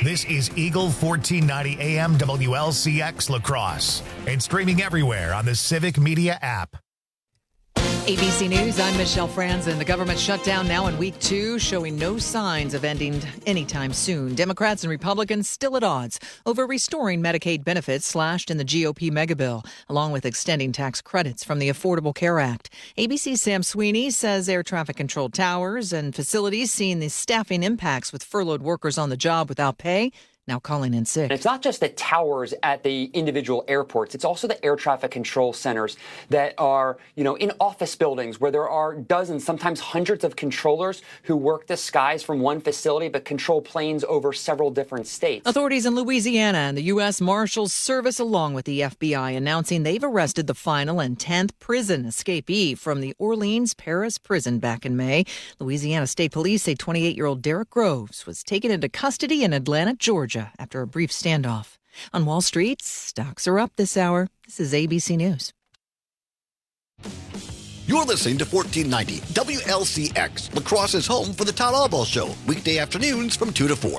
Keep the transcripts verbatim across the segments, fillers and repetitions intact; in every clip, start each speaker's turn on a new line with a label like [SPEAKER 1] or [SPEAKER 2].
[SPEAKER 1] This is Eagle fourteen ninety A M W L C X La Crosse and streaming everywhere on the Civic Media app.
[SPEAKER 2] A B C News, I'm Michelle Franzen. The government shutdown now in week two, showing no signs of ending anytime soon. Democrats and Republicans still at odds over restoring Medicaid benefits slashed in the G O P megabill, along with extending tax credits from the Affordable Care Act. A B C's Sam Sweeney says air traffic control towers and facilities seeing the staffing impacts with furloughed workers on the job without pay now calling in sick.
[SPEAKER 3] And it's not just the towers at the individual airports. It's also the air traffic control centers that are, you know, in office buildings where there are dozens, sometimes hundreds of controllers who work the skies from one facility but control planes over several different states.
[SPEAKER 2] Authorities in Louisiana and the U S Marshals Service, along with the F B I, announcing they've arrested the final and tenth prison escapee from the Orleans Paris prison back in May. Louisiana State Police say twenty-eight-year-old Derek Groves was taken into custody in Atlanta, Georgia, after a brief standoff. On Wall Street, stocks are up this hour. This is A B C News.
[SPEAKER 4] You're listening to fourteen ninety W L C X, La Crosse's home for the Todd Albaugh Show, weekday afternoons from two to four.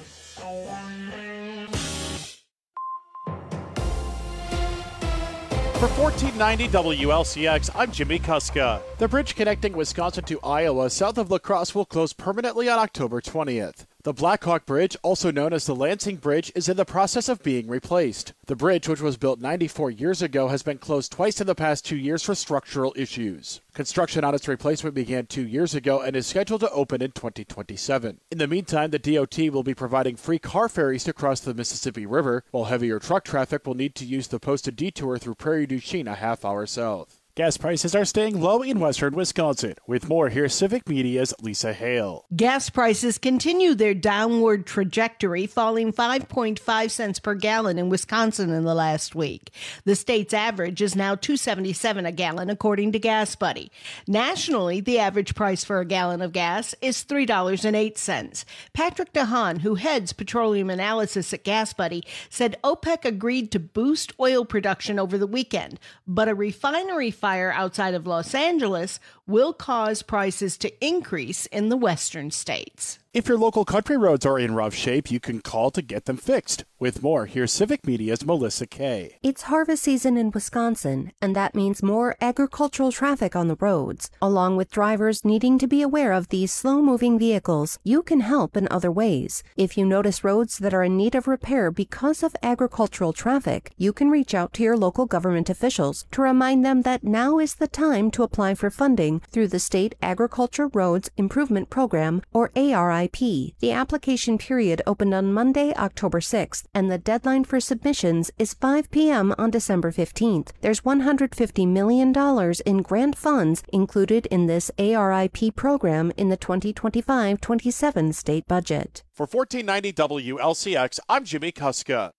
[SPEAKER 5] For fourteen ninety W L C X, I'm Jimmy Kuska. The bridge connecting Wisconsin to Iowa south of La Crosse will close permanently on October twentieth. The Blackhawk Bridge, also known as the Lansing Bridge, is in the process of being replaced. The bridge, which was built ninety-four years ago, has been closed twice in the past two years for structural issues. Construction on its replacement began two years ago and is scheduled to open in twenty twenty-seven. In the meantime, the D O T will be providing free car ferries to cross the Mississippi River, while heavier truck traffic will need to use the posted detour through Prairie du Chien a half hour south. Gas prices are staying low in western Wisconsin. With more, here's Civic Media's Lisa Hale.
[SPEAKER 6] Gas prices continue their downward trajectory, falling five point five cents per gallon in Wisconsin in the last week. The state's average is now two dollars and seventy-seven cents a gallon, according to Gas Buddy. Nationally, the average price for a gallon of gas is three dollars and eight cents. Patrick DeHaan, who heads petroleum analysis at Gas Buddy, said OPEC agreed to boost oil production over the weekend, but a refinery fire fire outside of Los Angeles will cause prices to increase in the western states.
[SPEAKER 5] If your local country roads are in rough shape, you can call to get them fixed. With more, here's Civic Media's Melissa Kay.
[SPEAKER 7] It's harvest season in Wisconsin, and that means more agricultural traffic on the roads. Along with drivers needing to be aware of these slow-moving vehicles, you can help in other ways. If you notice roads that are in need of repair because of agricultural traffic, you can reach out to your local government officials to remind them that now is the time to apply for funding through the State Agriculture Roads Improvement Program, or A R I P. The application period opened on Monday, October sixth, and the deadline for submissions is five p.m. on December fifteenth. There's one hundred fifty million dollars in grant funds included in this A R I P program in the twenty twenty-five twenty-seven state budget.
[SPEAKER 5] For fourteen ninety W L C X, I'm Jimmy Kuska.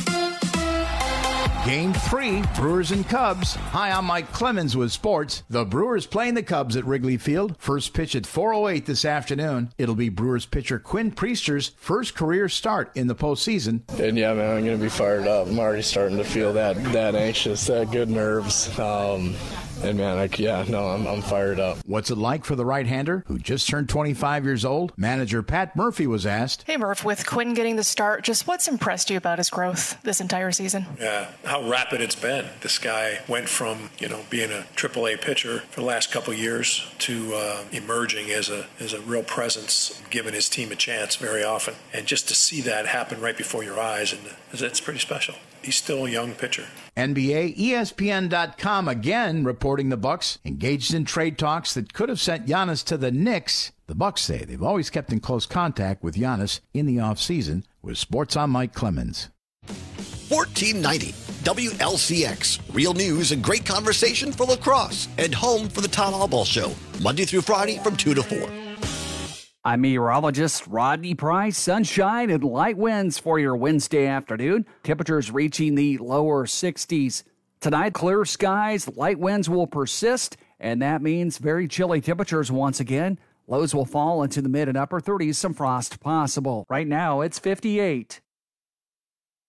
[SPEAKER 8] Game three, Brewers and Cubs. Hi, I'm Mike Clemens with sports. The Brewers playing the Cubs at Wrigley Field. First pitch at four oh eight this afternoon. It'll be Brewers pitcher Quinn Priester's first career start in the postseason.
[SPEAKER 9] And yeah, man, I'm going to be fired up. I'm already starting to feel that that anxious, that good nerves. Um, and man, I, yeah, no, I'm, I'm fired up.
[SPEAKER 8] What's it like for the right-hander who just turned twenty-five years old? Manager Pat Murphy was asked.
[SPEAKER 10] Hey, Murph, with Quinn getting the start, just what's impressed you about his growth this entire season?
[SPEAKER 11] Yeah, how rapid it's been. This guy went from, you know, being a triple A pitcher for the last couple of years to uh, emerging as a as a real presence, giving his team a chance very often. And just to see that happen right before your eyes, and it's pretty special. He's still a young pitcher.
[SPEAKER 8] N B A, E S P N dot com again reporting the Bucks engaged in trade talks that could have sent Giannis to the Knicks. The Bucks say they've always kept in close contact with Giannis in the offseason. With Sports, I'm Mike Clemens.
[SPEAKER 4] fourteen ninety W L C X. Real news and great conversation for La Crosse and home for the Todd Albaugh Show. Monday through Friday from two to four.
[SPEAKER 12] I'm meteorologist Rodney Price. Sunshine and light winds for your Wednesday afternoon. Temperatures reaching the lower sixties. Tonight, clear skies, light winds will persist, and that means very chilly temperatures once again. Lows will fall into the mid and upper thirties, some frost possible. Right now, it's fifty-eight.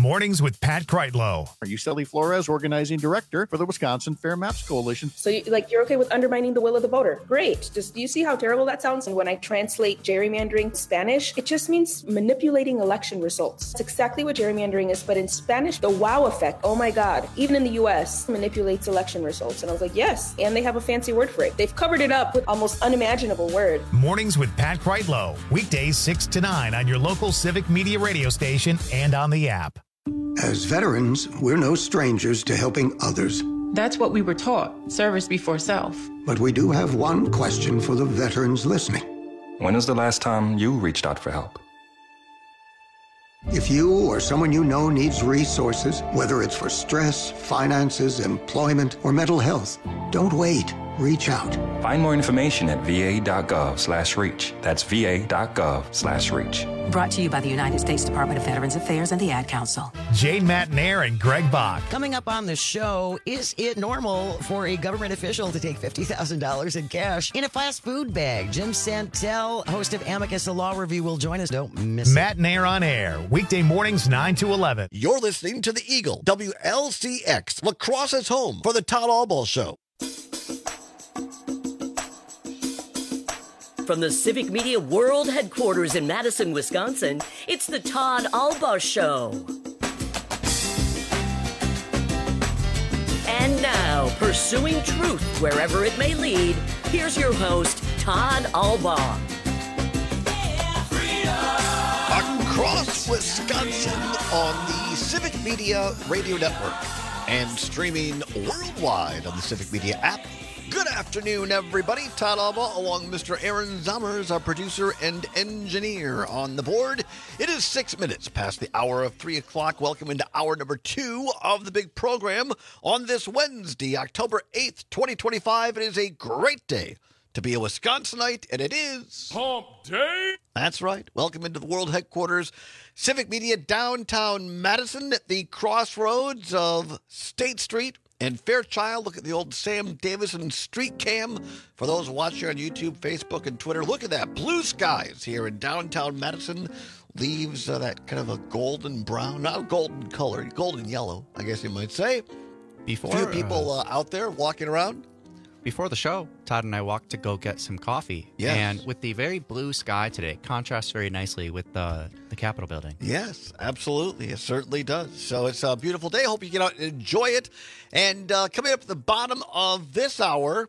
[SPEAKER 1] Mornings with Pat Kreitlow.
[SPEAKER 13] Are you Sally Flores, organizing director for the Wisconsin Fair Maps Coalition?
[SPEAKER 14] So, you, like, you're okay with undermining the will of the voter? Great. Just, do you see how terrible that sounds? And when I translate gerrymandering Spanish, it just means manipulating election results. It's exactly what gerrymandering is, but in Spanish, the wow effect, oh my God, even in the U S, manipulates election results. And I was like, yes, and they have a fancy word for it. They've covered it up with almost unimaginable word.
[SPEAKER 1] Mornings with Pat Kreitlow. Weekdays six to nine on your local Civic Media radio station and on the app.
[SPEAKER 15] As veterans, we're no strangers to helping others.
[SPEAKER 16] That's what we were taught, service before self.
[SPEAKER 15] But we do have one question for the veterans listening.
[SPEAKER 17] When was the last time you reached out for help?
[SPEAKER 15] If you or someone you know needs resources, whether it's for stress, finances, employment, or mental health, don't wait. Reach out.
[SPEAKER 17] Find more information at va.gov slash reach. That's va.gov slash reach.
[SPEAKER 18] Brought to you by the United States Department of Veterans Affairs and the Ad Council.
[SPEAKER 1] Jane Matnair and Greg Bach.
[SPEAKER 19] Coming up on the show, is it normal for a government official to take fifty thousand dollars in cash in a fast food bag? Jim Santel, host of Amicus, a law review, will join us. Don't miss
[SPEAKER 1] Matt it. Nair on air, weekday mornings nine to eleven.
[SPEAKER 4] You're listening to the Eagle, W L C X, La Crosse's home for the Todd Albaugh Show.
[SPEAKER 20] From the Civic Media World Headquarters in Madison, Wisconsin, it's the Todd Albaugh Show. And now, pursuing truth wherever it may lead, here's your host, Todd Albaugh.
[SPEAKER 4] Across Wisconsin on the Civic Media Radio Network and streaming worldwide on the Civic Media app. Good afternoon, everybody. Todd Albaugh, along with Mister Aaron Zommers, our producer and engineer on the board. It is six minutes past the hour of three o'clock. Welcome into hour number two of the big program on this Wednesday, October eighth, twenty twenty-five. It is a great day to be a Wisconsinite, and it is
[SPEAKER 21] Hump Day.
[SPEAKER 4] That's right. Welcome into the world headquarters, Civic Media, downtown Madison at the crossroads of State Street and Fairchild. Look at the old Sam Davison street cam. For those watching on YouTube, Facebook, and Twitter, look at that. Blue skies here in downtown Madison. Leaves uh, that kind of a golden brown, not golden color, golden yellow, I guess you might say.
[SPEAKER 22] Before,
[SPEAKER 4] a few people uh, out there walking around.
[SPEAKER 22] Before the show, Todd and I walked to go get some coffee.
[SPEAKER 4] Yes.
[SPEAKER 22] And with the very blue sky today, it contrasts very nicely with the, the Capitol building.
[SPEAKER 4] Yes, absolutely. It certainly does. So it's a beautiful day. Hope you get out and enjoy it. And uh, coming up at the bottom of this hour,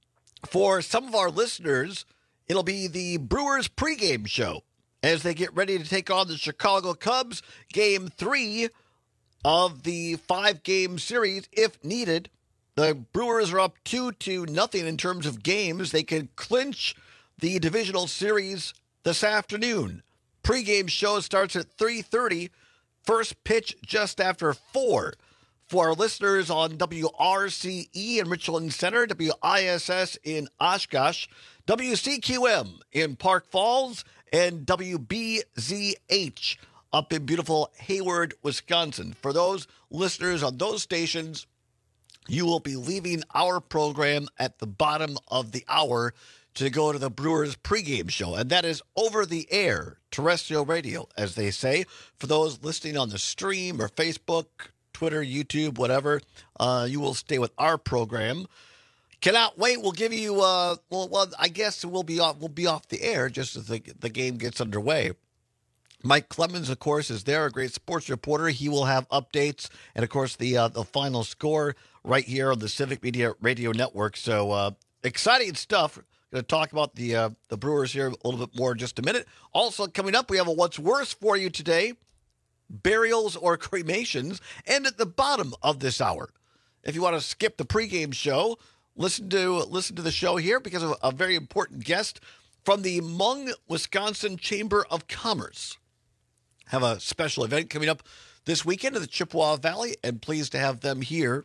[SPEAKER 4] for some of our listeners, it'll be the Brewers pregame show as they get ready to take on the Chicago Cubs. Game three of the five-game series, if needed. The Brewers are up two to nothing in terms of games. They can clinch the divisional series this afternoon. Pre-game show starts at three thirty. First pitch just after four. For our listeners on W R C E in Richland Center, W I S S in Oshkosh, W C Q M in Park Falls, and W B Z H up in beautiful Hayward, Wisconsin. For those listeners on those stations, you will be leaving our program at the bottom of the hour to go to the Brewers pregame show. And that is over the air, terrestrial radio, as they say. For those listening on the stream or Facebook, Twitter, YouTube, whatever, uh, you will stay with our program. Cannot wait. We'll give you, uh, well, well, I guess we'll be off, we'll be off the air just as the, the game gets underway. Mike Clemens, of course, is there, a great sports reporter. He will have updates and, of course, the uh, the final score right here on the Civic Media Radio Network. So uh, exciting stuff. Going to talk about the uh, the Brewers here a little bit more in just a minute. Also coming up, we have a What's Worse for you today, burials or cremations. And at the bottom of this hour, if you want to skip the pregame show, listen to listen to the show here because of a very important guest from the Hmong, Wisconsin Chamber of Commerce. Have a special event coming up this weekend in the Chippewa Valley, and pleased to have them here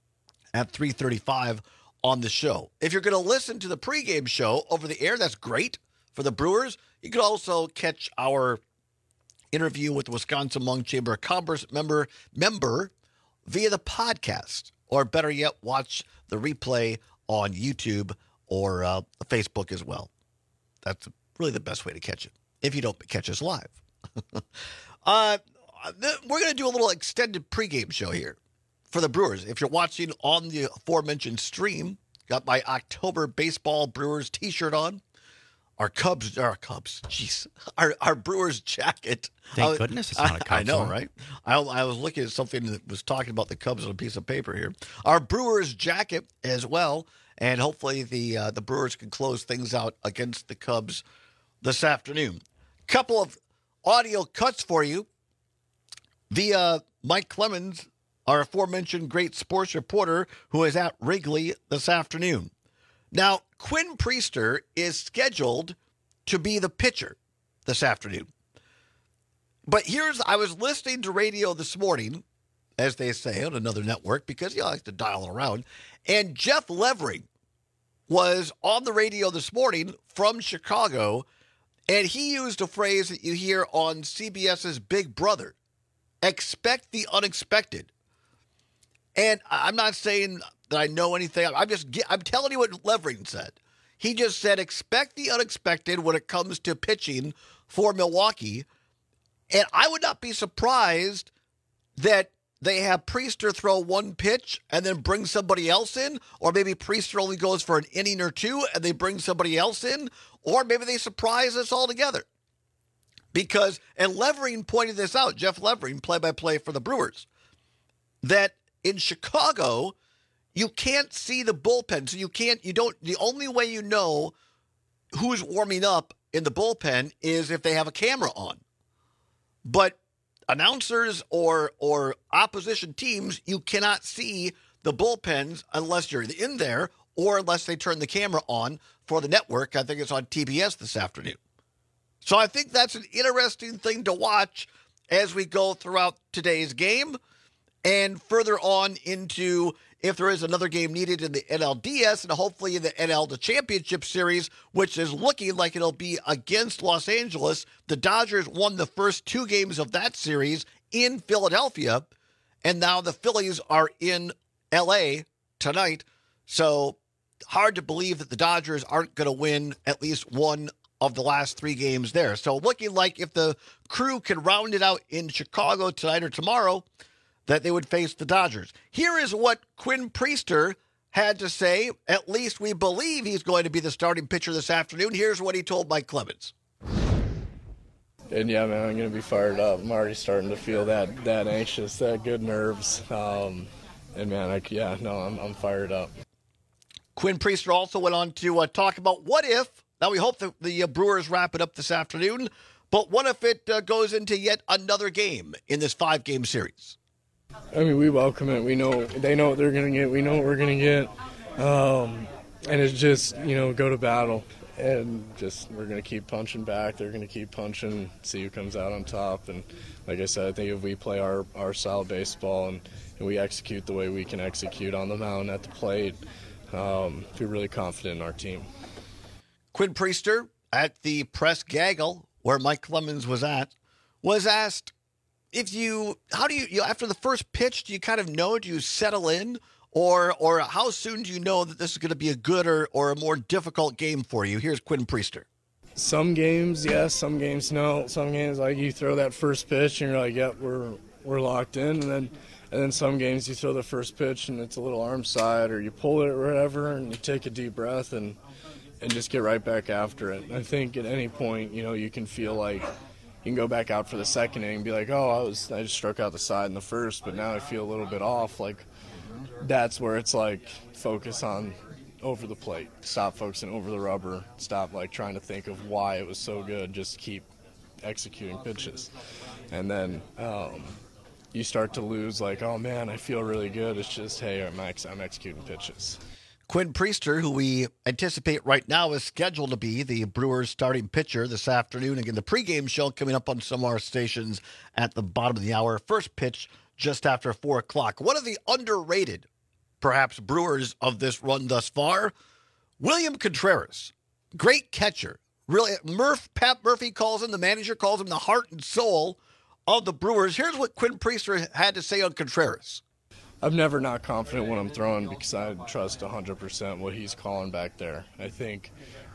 [SPEAKER 4] at three thirty-five on the show. If you're going to listen to the pregame show over the air, that's great for the Brewers. You can also catch our interview with the Wisconsin Hmong Chamber of Commerce member, member via the podcast, or better yet, watch the replay on YouTube or uh, Facebook as well. That's really the best way to catch it, if you don't catch us live. uh, th- we're going to do a little extended pregame show here for the Brewers. If you're watching on the aforementioned stream, got my October Baseball Brewers t-shirt on. Our Cubs, our Cubs, jeez, our our Brewers jacket.
[SPEAKER 22] Thank
[SPEAKER 4] was,
[SPEAKER 22] goodness it's not a Cubs
[SPEAKER 4] I know,
[SPEAKER 22] one.
[SPEAKER 4] right? I, I was looking at something that was talking about the Cubs on a piece of paper here. Our Brewers jacket as well, and hopefully the uh, the Brewers can close things out against the Cubs this afternoon. Couple of audio cuts for you via Mike Clemens, our aforementioned great sports reporter who is at Wrigley this afternoon. Now, Quinn Priester is scheduled to be the pitcher this afternoon. But here's, I was listening to radio this morning, as they say on another network, because you know, I like to dial it around, and Jeff Levering was on the radio this morning from Chicago, and he used a phrase that you hear on CBS's Big Brother, expect the unexpected. And I'm not saying that I know anything. I'm just, I'm telling you what Levering said. He just said, expect the unexpected when it comes to pitching for Milwaukee. And I would not be surprised that they have Priester throw one pitch and then bring somebody else in, or maybe Priester only goes for an inning or two and they bring somebody else in, or maybe they surprise us altogether. Because, and Levering pointed this out, Jeff Levering, play-by-play for the Brewers, that in Chicago, you can't see the bullpen. So you can't, you don't, the only way you know who's warming up in the bullpen is if they have a camera on. But announcers or or opposition teams, you cannot see the bullpens unless you're in there or unless they turn the camera on for the network. I think it's on T B S this afternoon. So I think that's an interesting thing to watch as we go throughout today's game and further on into if there is another game needed in the N L D S and hopefully in the N L the Championship Series, which is looking like it'll be against Los Angeles. The Dodgers won the first two games of that series in Philadelphia, and now the Phillies are in L A tonight. So hard to believe that the Dodgers aren't going to win at least one of the last three games there. So looking like if the Crew can round it out in Chicago tonight or tomorrow, that they would face the Dodgers. Here is what Quinn Priester had to say. At least we believe he's going to be the starting pitcher this afternoon. Here's what he told Mike Clemens.
[SPEAKER 9] And yeah, man, I'm going to be fired up. I'm already starting to feel that that anxious, that good nerves. Um, and man, I, yeah, no, I'm, I'm fired up.
[SPEAKER 4] Quinn Priester also went on to uh, talk about what if, now we hope that the uh, Brewers wrap it up this afternoon, but what if it uh, goes into yet another game in this five-game series?
[SPEAKER 9] I mean, we welcome it. We know they know what they're going to get. We know what we're going to get. Um, and it's just, you know, go to battle. And just we're going to keep punching back. They're going to keep punching, see who comes out on top. And like I said, I think if we play our, our style of baseball and, and we execute the way we can execute on the mound at the plate, um, we're really confident in our team.
[SPEAKER 4] Quinn Priester at the press gaggle where Mike Clemens was at was asked, if you, how do you, you know, after the first pitch, do you kind of know, do you settle in? Or or how soon do you know that this is going to be a good or, or a more difficult game for you? Here's Quinn Priester.
[SPEAKER 9] Some games, yes. Some games, no. Some games, like you throw that first pitch and you're like, yep, we're we're locked in. And then and then some games you throw the first pitch and it's a little arm side or you pull it or whatever and you take a deep breath and, and just get right back after it. I think at any point, you know, you can feel like you can go back out for the second inning and be like, oh, I was I just struck out the side in the first, but now I feel a little bit off. Like, that's where it's like focus on over the plate. Stop focusing over the rubber. Stop like trying to think of why it was so good. Just keep executing pitches. And then um, you start to lose like, oh, man, I feel really good. It's just, hey, I'm, ex- I'm executing pitches.
[SPEAKER 4] Quinn Priester, who we anticipate right now is scheduled to be the Brewers' starting pitcher this afternoon. Again, the pregame show coming up on some of our stations at the bottom of the hour. First pitch just after four o'clock. One of the underrated, perhaps, Brewers of this run thus far, William Contreras. Great catcher. Really, Murph, Pat Murphy calls him, the manager calls him the heart and soul of the Brewers. Here's what Quinn Priester had to say on Contreras.
[SPEAKER 9] I'm never not confident when I'm throwing because I trust one hundred percent what he's calling back there. I think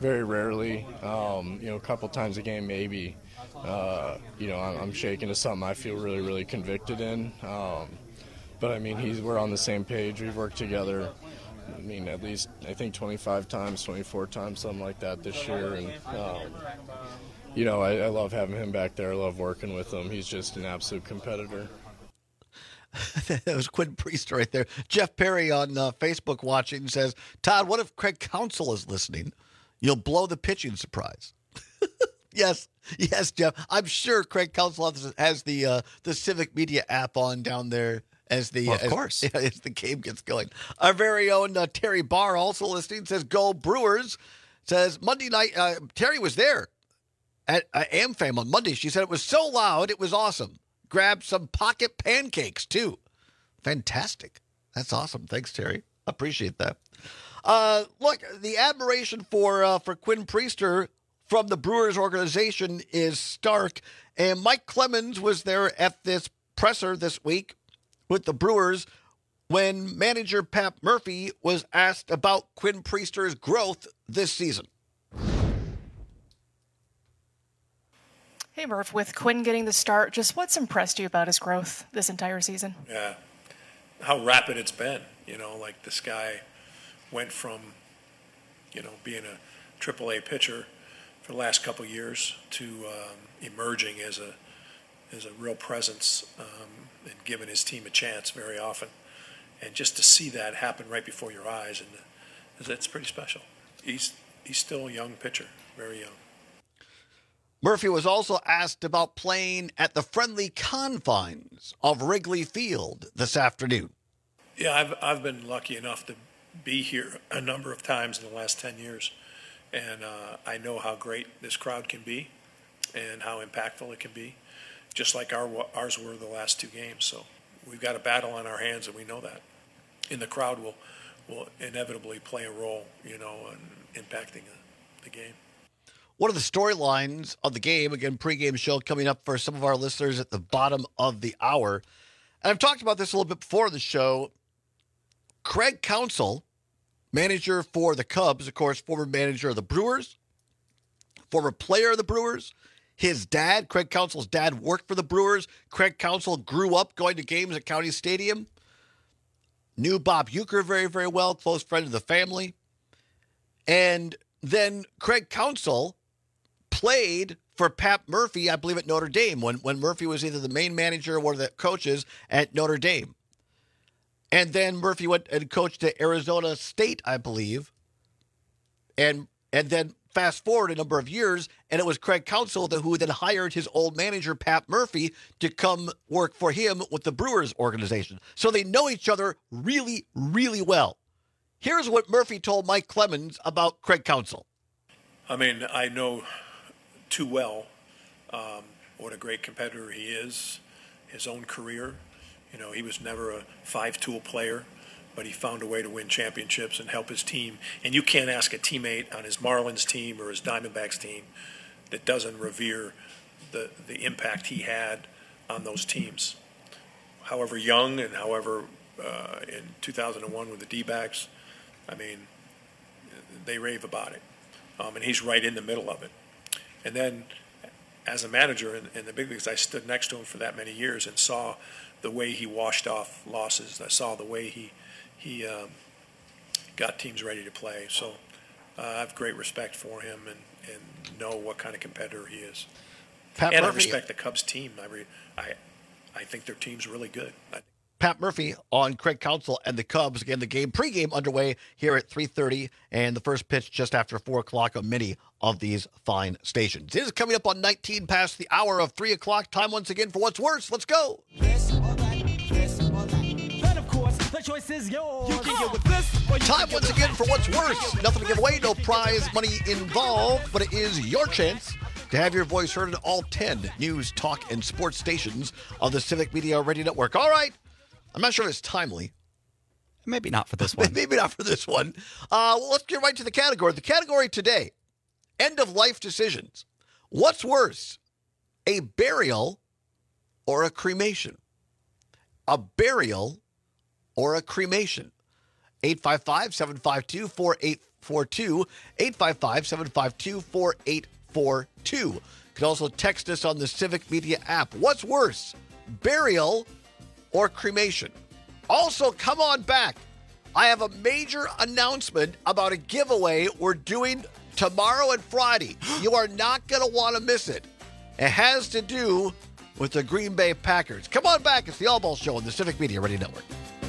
[SPEAKER 9] very rarely. Um, you know, a couple times a game maybe. Uh, you know, I'm, I'm shaking to something I feel really, really convicted in. Um, but I mean, he's we're on the same page. We've worked together. I mean, at least I think twenty-five times, twenty-four times, something like that this year. And um, you know, I, I love having him back there. I love working with him. He's just an absolute competitor.
[SPEAKER 4] That was Quinn Priester right there. Jeff Perry on uh, Facebook watching says, Todd, what if Craig Counsell is listening? You'll blow the pitching surprise. Yes, yes, Jeff. I'm sure Craig Counsell has the uh, the Civic Media app on down there as the
[SPEAKER 22] well, of
[SPEAKER 4] as,
[SPEAKER 22] course
[SPEAKER 4] as the game gets going. Our very own uh, Terry Barr also listening says, "Go Brewers." Says Monday night. Uh, Terry was there at uh, AmFam on Monday. She said it was so loud, it was awesome. Grabbed some pocket pancakes too. Fantastic. That's awesome. Thanks, Terry. Appreciate that. Uh, look, the admiration for uh, for Quinn Priester from the Brewers organization is stark. And Mike Clemens was there at this presser this week with the Brewers when manager Pat Murphy was asked about Quinn Priester's growth this season.
[SPEAKER 10] Hey, Murph, with Quinn getting the start, just what's impressed you about his growth this entire season?
[SPEAKER 11] Yeah, how rapid it's been. You know, like this guy went from, you know, being a triple A pitcher for the last couple of years to um, emerging as a as a real presence um, and giving his team a chance very often. And just to see that happen right before your eyes, and it's pretty special. He's he's still a young pitcher, very young.
[SPEAKER 4] Murphy was also asked about playing at the friendly confines of Wrigley Field this afternoon.
[SPEAKER 11] Yeah, I've I've been lucky enough to be here a number of times in the last ten years, and uh, I know how great this crowd can be and how impactful it can be, just like our ours were the last two games. So we've got a battle on our hands, and we know that. And the crowd will will inevitably play a role, you know, in impacting the, the game.
[SPEAKER 4] One of the storylines of the game, again, pregame show coming up for some of our listeners at the bottom of the hour. And I've talked about this a little bit before the show. Craig Counsell, manager for the Cubs, of course, former manager of the Brewers, former player of the Brewers. His dad, Craig Counsell's dad, worked for the Brewers. Craig Counsell grew up going to games at County Stadium. Knew Bob Uecker very, very well, close friend of the family. And then Craig Counsell played for Pat Murphy, I believe, at Notre Dame, when, when Murphy was either the main manager or one of the coaches at Notre Dame. And then Murphy went and coached at Arizona State, I believe. And and then fast forward a number of years, and it was Craig Counsell who then hired his old manager, Pat Murphy, to come work for him with the Brewers organization. So they know each other really, really well. Here's what Murphy told Mike Clemens about Craig Counsell.
[SPEAKER 11] I mean, I know too well um, what a great competitor he is, his own career. You know, he was never a five-tool player, but he found a way to win championships and help his team. And you can't ask a teammate on his Marlins team or his Diamondbacks team that doesn't revere the, the impact he had on those teams. However young and however uh, in two thousand one with the D-backs, I mean, they rave about it. Um, and he's right in the middle of it. And then as a manager in, in the big leagues, I stood next to him for that many years and saw the way he washed off losses. I saw the way he he um, got teams ready to play. So uh, I have great respect for him and, and know what kind of competitor he is.
[SPEAKER 4] Pat
[SPEAKER 11] and
[SPEAKER 4] Murphy,
[SPEAKER 11] I respect the Cubs team. I, re, I I think their team's really good. I,
[SPEAKER 4] Pat Murphy on Craig Counsell and the Cubs. Again, the game pregame underway here at three thirty, and the first pitch just after four o'clock on many of these fine stations. It is coming up on nineteen past the hour of three o'clock. Time once again for What's Worse. Let's go.
[SPEAKER 3] This or that, this or that. But of course, the choice is yours. You can get with this or you
[SPEAKER 4] Time once again for What's Worse. Nothing to give away, no prize money involved, but it is your chance to have your voice heard on all ten news, talk, and sports stations of the Civic Media Radio Network. All right. I'm not sure if it's timely.
[SPEAKER 22] Maybe not for this one.
[SPEAKER 4] Maybe not for this one. Uh, well, let's get right to the category. The category today, end-of-life decisions. What's worse, a burial or a cremation? A burial or a cremation? eight five five, seven five two, four eight four two, eight five five, seven five two, four eight four two. You can also text us on the Civic Media app. What's worse, burial or cremation? Also, come on back. I have a major announcement about a giveaway we're doing tomorrow and Friday. You are not going to want to miss it. It has to do with the Green Bay Packers. Come on back. It's the All Ball Show on the Civic Media Radio Network.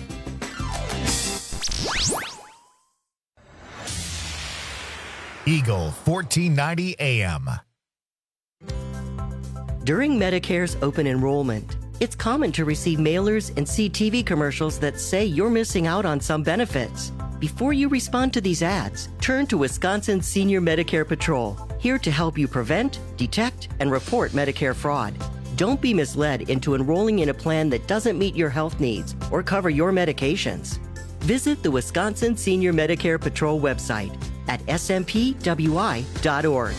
[SPEAKER 1] Eagle fourteen ninety A M.
[SPEAKER 2] During Medicare's open enrollment, it's common to receive mailers and see T V commercials that say you're missing out on some benefits. Before you respond to these ads, turn to Wisconsin Senior Medicare Patrol, here to help you prevent, detect, and report Medicare fraud. Don't be misled into enrolling in a plan that doesn't meet your health needs or cover your medications. Visit the Wisconsin Senior Medicare Patrol website at s m p w i dot org.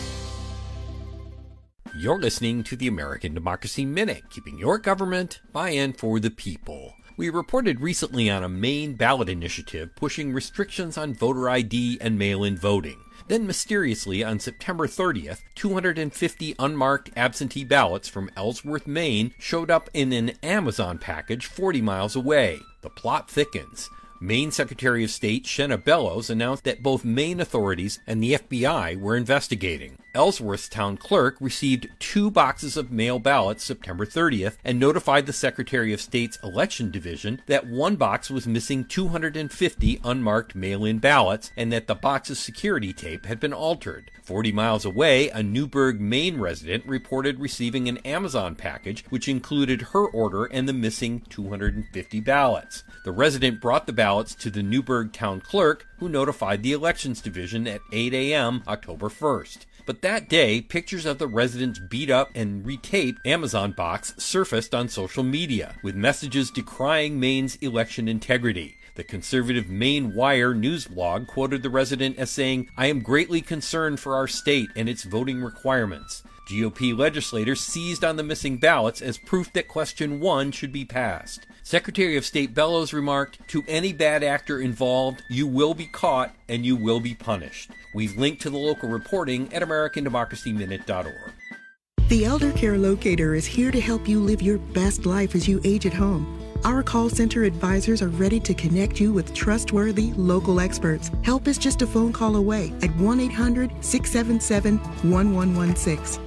[SPEAKER 21] You're listening to the American Democracy Minute, keeping your government by and for the people. We reported recently on a Maine ballot initiative pushing restrictions on voter I D and mail-in voting. Then mysteriously, on September thirtieth, two hundred fifty unmarked absentee ballots from Ellsworth, Maine showed up in an Amazon package forty miles away. The plot thickens. Maine Secretary of State Shenna Bellows announced that both Maine authorities and the F B I were investigating. Ellsworth's town clerk received two boxes of mail ballots September thirtieth and notified the Secretary of State's Election Division that one box was missing two hundred fifty unmarked mail-in ballots and that the box's security tape had been altered. forty miles away, a Newburgh, Maine resident reported receiving an Amazon package which included her order and the missing two hundred fifty ballots. The resident brought the ballots to the Newburgh town clerk, who notified the Elections Division at eight a.m. October first. But that day, pictures of the resident's beat-up and retaped Amazon box surfaced on social media, with messages decrying Maine's election integrity. The conservative Maine Wire news blog quoted the resident as saying, "I am greatly concerned for our state and its voting requirements." G O P legislators seized on the missing ballots as proof that question one should be passed. Secretary of State Bellows remarked, "To any bad actor involved, you will be caught and you will be punished." We've linked to the local reporting at american democracy minute dot org.
[SPEAKER 23] The Elder Care Locator is here to help you live your best life as you age at home. Our call center advisors are ready to connect you with trustworthy local experts. Help is just a phone call away at one eight hundred, six seven seven, one one one six.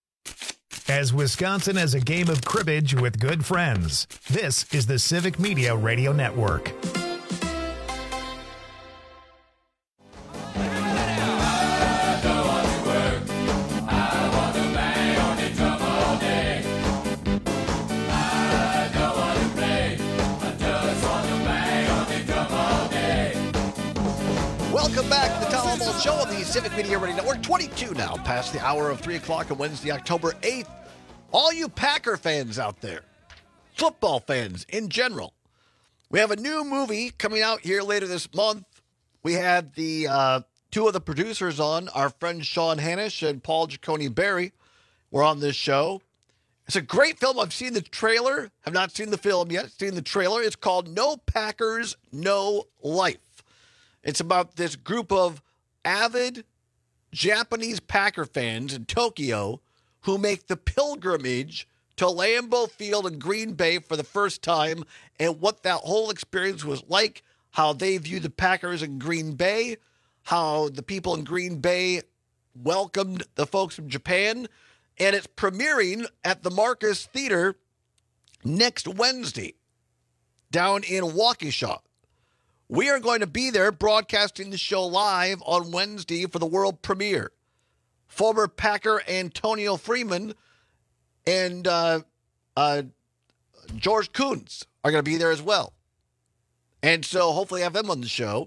[SPEAKER 1] As Wisconsin has a game of cribbage with good friends, this is the Civic Media Radio Network.
[SPEAKER 4] Welcome back to the Tom Ball Show on the Civic Media Radio Network. twenty-two now, past the hour of three o'clock on Wednesday, October eighth. All you Packer fans out there, football fans in general, we have a new movie coming out here later this month. We had the uh, two of the producers on, our friends Sean Hanish and Paul Giacone Berry were on this show. It's a great film. I've seen the trailer. Have not seen the film yet. Seen the trailer. It's called No Packers, No Life. It's about this group of avid Japanese Packer fans in Tokyo who make the pilgrimage to Lambeau Field in Green Bay for the first time, and what that whole experience was like, how they view the Packers in Green Bay, how the people in Green Bay welcomed the folks from Japan, and it's premiering at the Marcus Theater next Wednesday down in Waukesha. We are going to be there broadcasting the show live on Wednesday for the world premiere. Former Packer Antonio Freeman and uh, uh, George Kuntz are going to be there as well. And so hopefully have them on the show.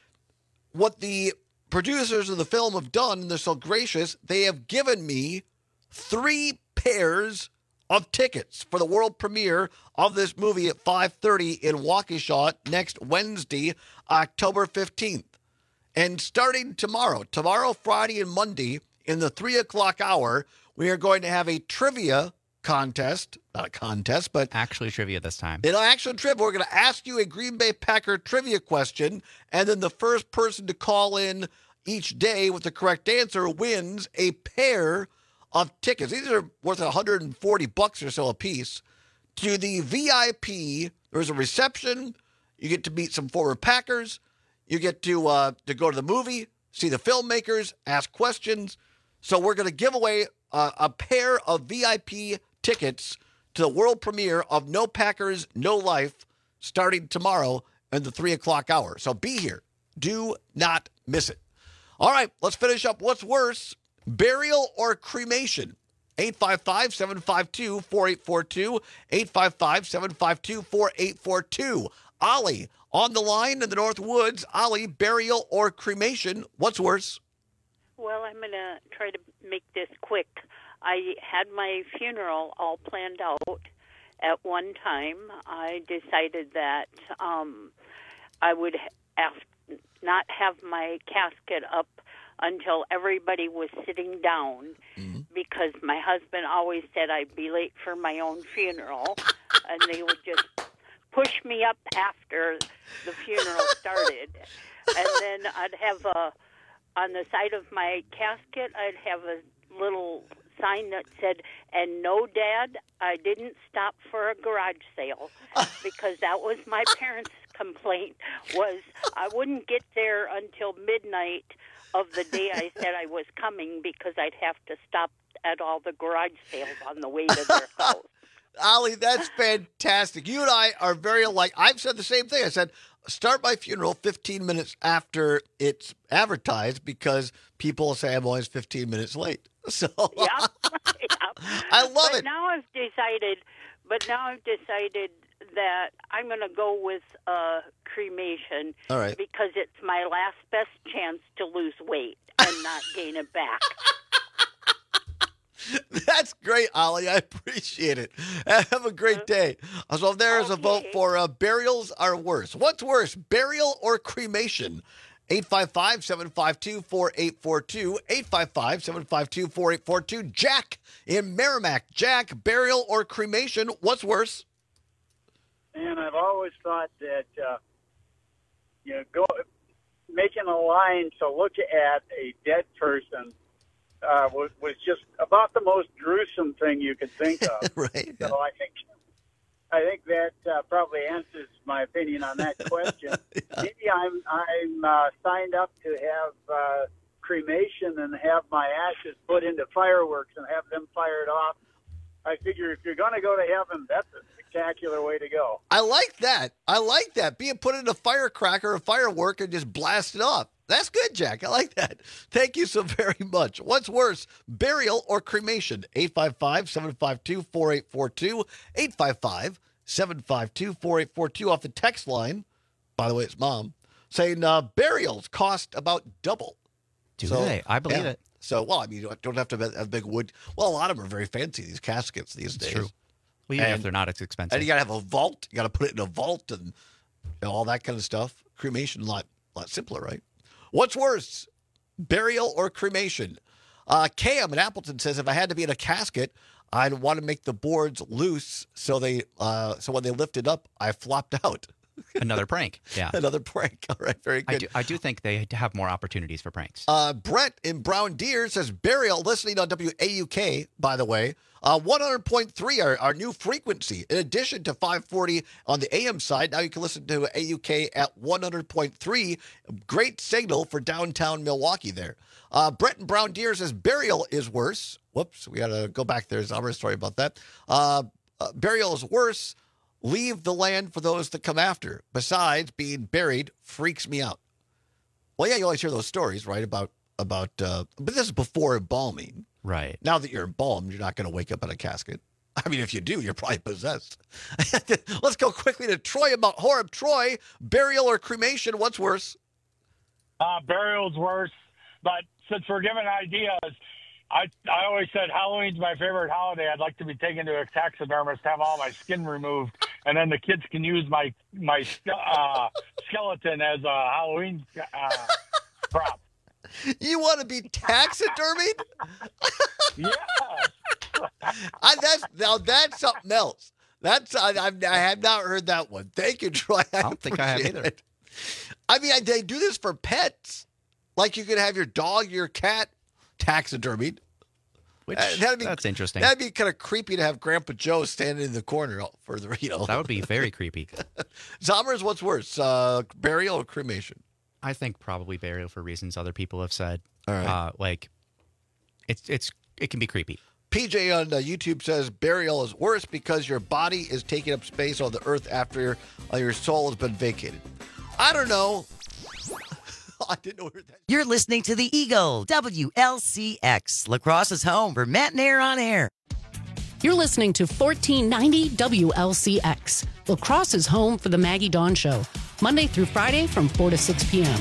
[SPEAKER 4] What the producers of the film have done, and they're so gracious, they have given me three pairs of tickets for the world premiere of this movie at five thirty in Waukesha next Wednesday, October fifteenth. And starting tomorrow, tomorrow, Friday, and Monday, in the three o'clock hour, we are going to have a trivia contest. Not a contest, but
[SPEAKER 22] actually trivia this time.
[SPEAKER 4] In actual trivia, we're going to ask you a Green Bay Packer trivia question, and then the first person to call in each day with the correct answer wins a pair of tickets. These are worth one hundred forty bucks or so a piece to the V I P. There's a reception. You get to meet some former Packers. You get to uh, to go to the movie, see the filmmakers, ask questions. So we're going to give away uh, a pair of V I P tickets to the world premiere of No Packers, No Life, starting tomorrow in the three o'clock hour. So be here. Do not miss it. All right, let's finish up. What's worse, burial or cremation? eight five five, seven five two, four eight four two, eight five five, seven five two, four eight four two. Ollie, on the line in the North Woods. Ollie, burial or cremation, what's worse?
[SPEAKER 5] Well, I'm going to try to make this quick. I had my funeral all planned out at one time. I decided that um, I would have, not have my casket up until everybody was sitting down, mm-hmm. because my husband always said I'd be late for my own funeral, and they would just push me up after the funeral started. And then I'd have a, on the side of my casket, I'd have a little sign that said, "And no, Dad, I didn't stop for a garage sale," because that was my parents' complaint, was I wouldn't get there until midnight of the day I said I was coming because I'd have to stop at all the garage sales on the way to their house.
[SPEAKER 4] Ollie, that's fantastic. You and I are very alike. I've said the same thing. I said, start my funeral fifteen minutes after it's advertised because people say I'm always fifteen minutes late. So
[SPEAKER 5] yeah, yeah.
[SPEAKER 4] I love
[SPEAKER 5] but
[SPEAKER 4] it.
[SPEAKER 5] Now I've decided, but now I've decided that I'm going to go with uh, cremation.
[SPEAKER 4] All right.
[SPEAKER 5] Because it's my last best chance to lose weight and not gain it back.
[SPEAKER 4] That's great, Ollie. I appreciate it. Have a great day. So there is a vote for uh, burials are worse. What's worse, burial or cremation? eight five five, seven five two, four eight four two, eight five five, seven five two, four eight four two. Jack in Merrimack. Jack, burial or cremation, what's worse?
[SPEAKER 6] And I've always thought that uh, you know, go making a line to look at a dead person uh, was, was just about the most gruesome thing you could think of.
[SPEAKER 4] Right.
[SPEAKER 6] So I think I think that uh, probably answers my opinion on that question. yeah. Maybe I'm I'm uh, signed up to have uh, cremation and have my ashes put into fireworks and have them fired off. I figure if you're going to go to heaven, that's a spectacular way to go.
[SPEAKER 4] I like that. I like that. Being put in a firecracker, a firework, and just blast it off. That's good, Jack. I like that. Thank you so very much. What's worse, burial or cremation? eight five five, seven five two, four eight four two, eight five five, seven five two, four eight four two off the text line. By the way, it's Mom saying uh, burials cost about double.
[SPEAKER 22] Do so, they? I believe
[SPEAKER 4] yeah.
[SPEAKER 22] it.
[SPEAKER 4] So, well, I mean, you don't have to have a big wood. Well, a lot of them are very fancy, these caskets these
[SPEAKER 22] It's
[SPEAKER 4] days.
[SPEAKER 22] true. Well, even if they're not, it's expensive.
[SPEAKER 4] And you got to have a vault. You got to put it in a vault and you know, all that kind of stuff. Cremation, a lot, lot simpler, right? What's worse, burial or cremation? Uh, Cam in Appleton says, if I had to be in a casket, I'd want to make the boards loose so they, uh, so when they lift it up, I flopped out.
[SPEAKER 22] Another prank. Yeah.
[SPEAKER 4] Another prank. All right. Very good.
[SPEAKER 22] I do, I do think they have more opportunities for pranks.
[SPEAKER 4] Uh, Brett in Brown Deer says burial, listening on W A U K, by the way. Uh, one hundred point three, our, our new frequency. In addition to five forty on the A M side, now you can listen to A U K at one hundred point three. Great signal for downtown Milwaukee there. Uh, Brett in Brown Deer says burial is worse. Whoops. We got to go back there. There's a story about that. Uh, uh, burial is worse. Leave the land for those that come after. Besides, being buried freaks me out. Well, yeah, you always hear those stories, right, about, about uh, but this is before embalming.
[SPEAKER 22] Right.
[SPEAKER 4] Now that you're embalmed, you're not going to wake up in a casket. I mean, if you do, you're probably possessed. Let's go quickly to Troy about Horeb. Troy, burial or cremation, what's worse?
[SPEAKER 7] Uh, burial's worse, but since we're giving ideas, I I always said Halloween's my favorite holiday. I'd like to be taken to a taxidermist, have all my skin removed, and then the kids can use my my uh, skeleton as a Halloween uh, prop.
[SPEAKER 4] You want to be taxidermied?
[SPEAKER 7] Yeah.
[SPEAKER 4] I, that's now that's something else. That's I, I've, I have not heard that one. Thank you, Troy. I,
[SPEAKER 22] I don't think I have either.
[SPEAKER 4] It. I mean, I, they do this for pets. Like you could have your dog, your cat taxidermied.
[SPEAKER 22] Which,
[SPEAKER 4] Uh, that'd be,
[SPEAKER 22] that's interesting.
[SPEAKER 4] That'd be kind of creepy to have Grandpa Joe standing in the corner for the, you know.
[SPEAKER 22] That would be very creepy.
[SPEAKER 4] Zombers, what's worse, uh, burial or cremation?
[SPEAKER 22] I think probably burial for reasons other people have said.
[SPEAKER 4] All right.
[SPEAKER 22] Uh, like, it's it's it can be creepy.
[SPEAKER 4] P J on uh, YouTube says burial is worse because your body is taking up space on the earth after your, uh, your soul has been vacated. I don't know. I didn't know that.
[SPEAKER 19] You're listening to The Eagle, W L C X, La Crosse's home for Matt and Air on Air.
[SPEAKER 8] You're listening to fourteen ninety W L C X, La Crosse's home for the Maggie Dawn Show, Monday through Friday from four to six p.m.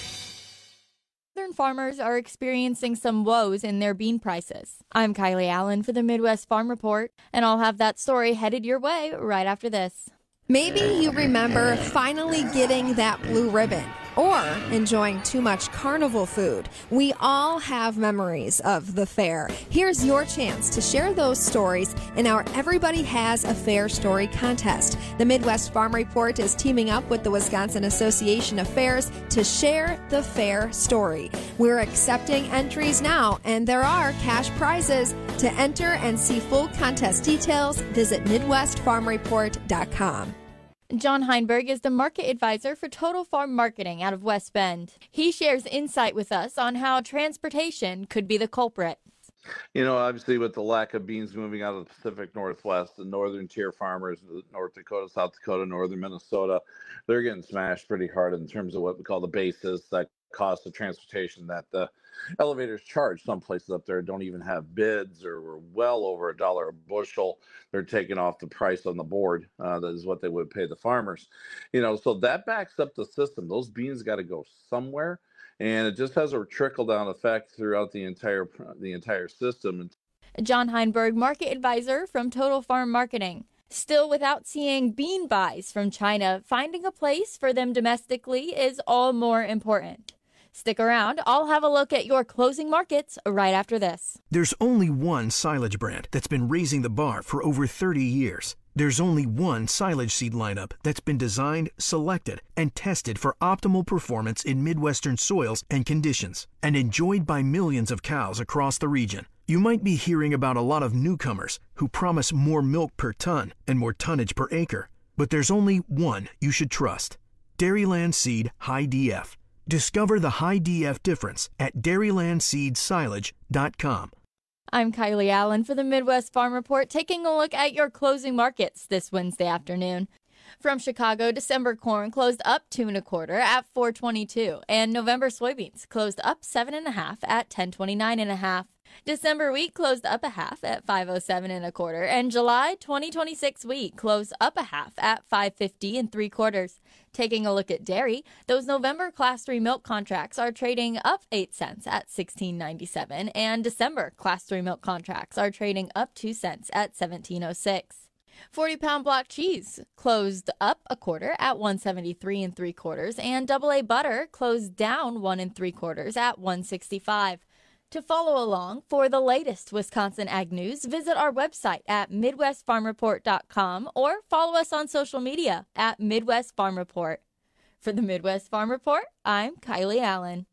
[SPEAKER 12] Southern farmers are experiencing some woes in their bean prices. I'm Kylie Allen for the Midwest Farm Report, and I'll have that story headed your way right after this.
[SPEAKER 13] Maybe you remember finally getting that blue ribbon or enjoying too much carnival food. We all have memories of the fair. Here's your chance to share those stories in our Everybody Has a Fair Story contest. The Midwest Farm Report is teaming up with the Wisconsin Association of Fairs to share the fair story. We're accepting entries now, and there are cash prizes. To enter and see full contest details, visit midwest farm report dot com.
[SPEAKER 12] John Heinberg is the market advisor for Total Farm Marketing out of West Bend. He shares insight with us on how transportation could be the culprit.
[SPEAKER 24] You know, obviously with the lack of beans moving out of the Pacific Northwest, the northern tier farmers, North Dakota, South Dakota, northern Minnesota, they're getting smashed pretty hard in terms of what we call the basis, that cost of transportation that the elevators charge. Some places up there don't even have bids, or we're well over a dollar a bushel. They're taking off the price on the board. Uh, that is what they would pay the farmers. You know, so that backs up the system. Those beans got to go somewhere, and it just has a trickle down effect throughout the entire the entire system.
[SPEAKER 12] John Heinberg, market advisor from Total Farm Marketing. Still, without seeing bean buys from China, finding a place for them domestically is all more important. Stick around. I'll have a look at your closing markets right after this.
[SPEAKER 25] There's only one silage brand that's been raising the bar for over thirty years. There's only one silage seed lineup that's been designed, selected, and tested for optimal performance in Midwestern soils and conditions, and enjoyed by millions of cows across the region. You might be hearing about a lot of newcomers who promise more milk per ton and more tonnage per acre, but there's only one you should trust: Dairyland Seed High D F. Discover the high D F difference at dairyland seed silage dot com.
[SPEAKER 12] I'm Kylie Allen for the Midwest Farm Report, taking a look at your closing markets this Wednesday afternoon. From Chicago, December corn closed up two and a quarter at four twenty-two, and November soybeans closed up seven and a half at ten twenty-nine and a half. December wheat closed up a half at five oh seven and a quarter, and July twenty twenty-six wheat closed up a half at five fifty and three quarters. Taking a look at dairy, those November Class three milk contracts are trading up eight cents at sixteen ninety-seven, and December Class three milk contracts are trading up two cents at seventeen oh six. forty-pound block cheese closed up a quarter at one seventy-three and three quarters, and double A butter closed down one and three quarters at one sixty-five. To follow along for the latest Wisconsin Ag News, visit our website at midwest farm report dot com or follow us on social media at Midwest Farm Report. For the Midwest Farm Report, I'm Kylie Allen.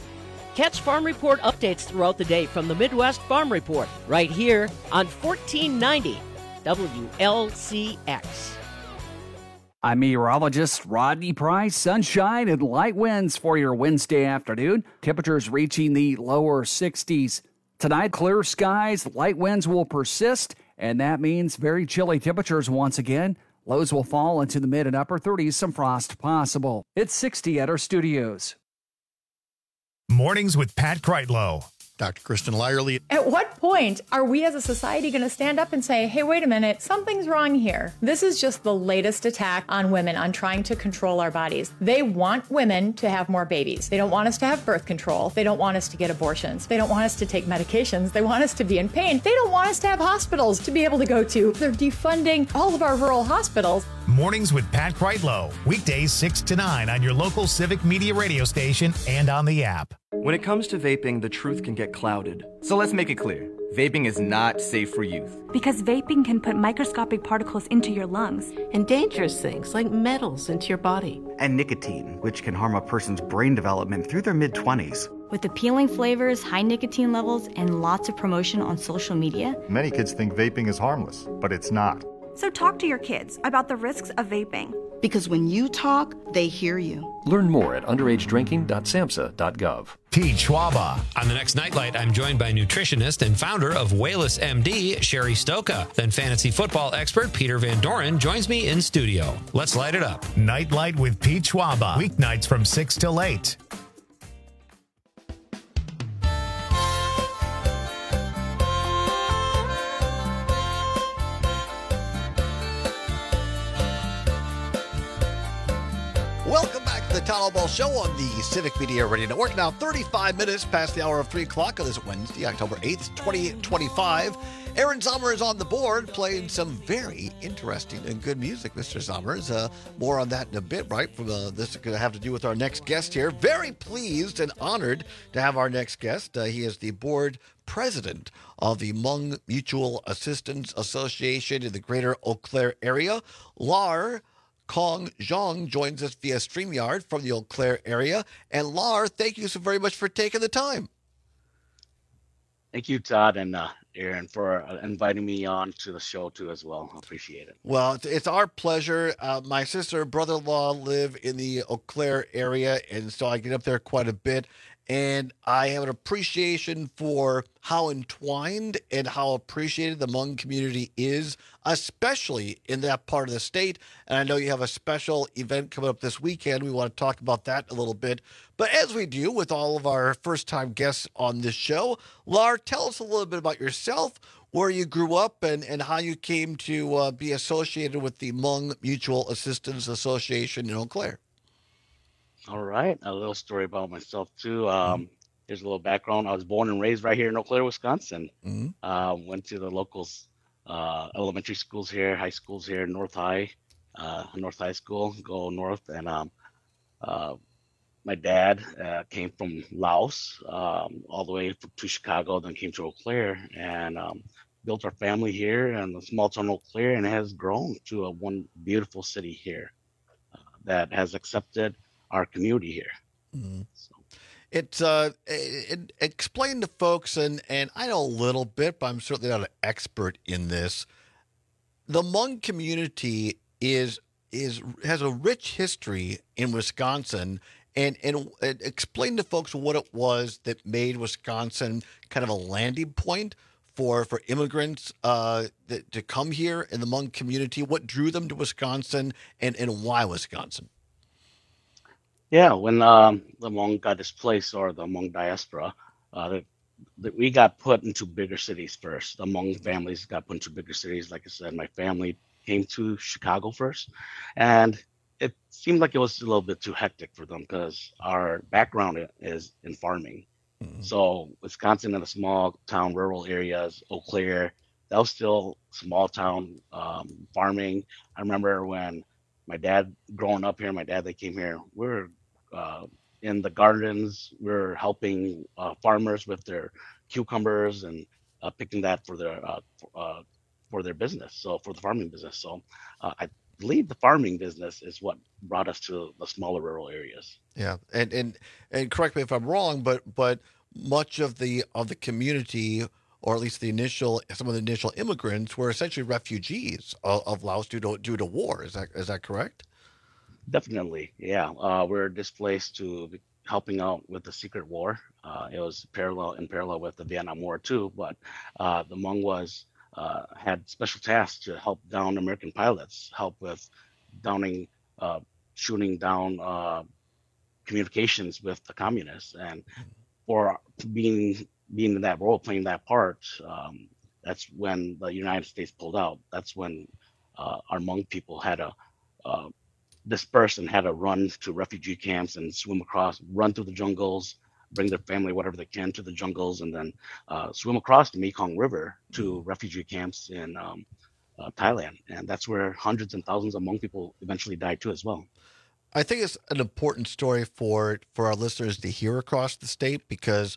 [SPEAKER 20] Catch Farm Report updates throughout the day from the Midwest Farm Report right here on fourteen ninety W L C X.
[SPEAKER 26] I'm meteorologist Rodney Price. Sunshine and light winds for your Wednesday afternoon. Temperatures reaching the lower sixties. Tonight, clear skies, light winds will persist, and that means very chilly temperatures once again. Lows will fall into the mid and upper thirties, some frost possible. It's sixty at our studios.
[SPEAKER 1] Mornings with Pat Kreitlow.
[SPEAKER 27] Doctor Kristen Lyerly.
[SPEAKER 10] At what point are we as a society going to stand up and say, hey, wait a minute, something's wrong here? This is just the latest attack on women, on trying to control our bodies. They want women to have more babies. They don't want us to have birth control. They don't want us to get abortions. They don't want us to take medications. They want us to be in pain. They don't want us to have hospitals to be able to go to. They're defunding all of our rural hospitals.
[SPEAKER 1] Mornings with Pat Kreitlow. Weekdays six to nine on your local Civic Media radio station and on the app.
[SPEAKER 28] When it comes to vaping, the truth can get clouded. So let's make it clear. Vaping is not safe for youth.
[SPEAKER 29] Because vaping can put microscopic particles into your lungs.
[SPEAKER 30] And dangerous things like metals into your body.
[SPEAKER 31] And nicotine, which can harm a person's brain development through their mid-twenties.
[SPEAKER 29] With appealing flavors, high nicotine levels, and lots of promotion on social media,
[SPEAKER 2] many kids think vaping is harmless, but it's not.
[SPEAKER 29] So talk to your kids about the risks of vaping.
[SPEAKER 3] Because when you talk, they hear you.
[SPEAKER 9] Learn more at underage drinking dot samhsa dot gov.
[SPEAKER 1] Pete Schwaba.
[SPEAKER 11] On the next Nightlight, I'm joined by nutritionist and founder of Wayless M D, Sherry Stoka. Then fantasy football expert Peter Van Doren joins me in studio. Let's light it up.
[SPEAKER 1] Nightlight with Pete Schwaba. Weeknights from six till eight.
[SPEAKER 4] Welcome back to the Town Hall Ball Show on the Civic Media Radio Network. Now thirty-five minutes past the hour of three o'clock on this Wednesday, October eighth, twenty twenty-five. Aaron Sommer is on the board playing some very interesting and good music, Mister Sommers. Uh, more on that in a bit, right? From uh, This is going to have to do with our next guest here. Very pleased and honored to have our next guest. Uh, he is the board president of the Hmong Mutual Assistance Association in the greater Eau Claire area. Lar Kong Zhang joins us via StreamYard from the Eau Claire area. And Lar, thank you so very much for taking the time.
[SPEAKER 14] Thank you, Todd and uh, Aaron, for uh, inviting me on to the show, too, as well. I appreciate it.
[SPEAKER 4] Well, it's, it's our pleasure. Uh, my sister and brother-in-law live in the Eau Claire area, and so I get up there quite a bit. And I have an appreciation for how entwined and how appreciated the Hmong community is, especially in that part of the state. And I know you have a special event coming up this weekend. We want to talk about that a little bit. But as we do with all of our first-time guests on this show, Lar, tell us a little bit about yourself, where you grew up, and, and how you came to uh, be associated with the Hmong Mutual Assistance Association in Eau Claire.
[SPEAKER 14] All right. A little story about myself, too. Um, here's a little background. I was born and raised right here in Eau Claire, Wisconsin.
[SPEAKER 4] Mm-hmm.
[SPEAKER 14] Uh, went to the local uh, elementary schools here, high schools here, North High, uh, North High School, go north. And um, uh, my dad uh, came from Laos um, all the way to Chicago, then came to Eau Claire and um, built our family here in the small town Eau Claire, and it has grown to a one beautiful city here uh, that has accepted our community here.
[SPEAKER 4] Mm-hmm. So. It's uh, it, it, explain to folks, and, and I know a little bit, but I'm certainly not an expert in this. The Hmong community is is has a rich history in Wisconsin, and, and and explain to folks what it was that made Wisconsin kind of a landing point for for immigrants uh, that, to come here in the Hmong community. What drew them to Wisconsin, and, and why Wisconsin?
[SPEAKER 14] Yeah, when um, the Hmong got displaced, or the Hmong diaspora, uh, the, the, we got put into bigger cities first. The Hmong families got put into bigger cities. Like I said, my family came to Chicago first, and it seemed like it was a little bit too hectic for them because our background is in farming. Mm-hmm. So Wisconsin, in the small town, rural areas, Eau Claire, that was still small town um, farming. I remember when my dad growing up here, my dad, they came here, we were uh, in the gardens, we were helping uh, farmers with their cucumbers and uh, picking that for their uh, for, uh, for their business, so for the farming business. So uh, I believe the farming business is what brought us to the smaller rural areas.
[SPEAKER 4] Yeah, and and and correct me if I'm wrong, but but much of the of the community, or at least the initial, some of the initial immigrants, were essentially refugees of, of Laos due to due to war. Is that is that correct?
[SPEAKER 14] Definitely, yeah. Uh, we're displaced to be helping out with the secret war. Uh, it was parallel in parallel with the Vietnam War too, but uh, the Hmong was uh, had special tasks to help down American pilots, help with downing, uh, shooting down uh, communications with the communists, and for being being in that role, playing that part, um, that's when the United States pulled out. That's when uh, our Hmong people had to uh, disperse and had to run to refugee camps and swim across, run through the jungles, bring their family, whatever they can, to the jungles, and then uh, swim across the Mekong River to refugee camps in um, uh, Thailand. And that's where hundreds and thousands of Hmong people eventually died too as well.
[SPEAKER 4] I think it's an important story for for our listeners to hear across the state, because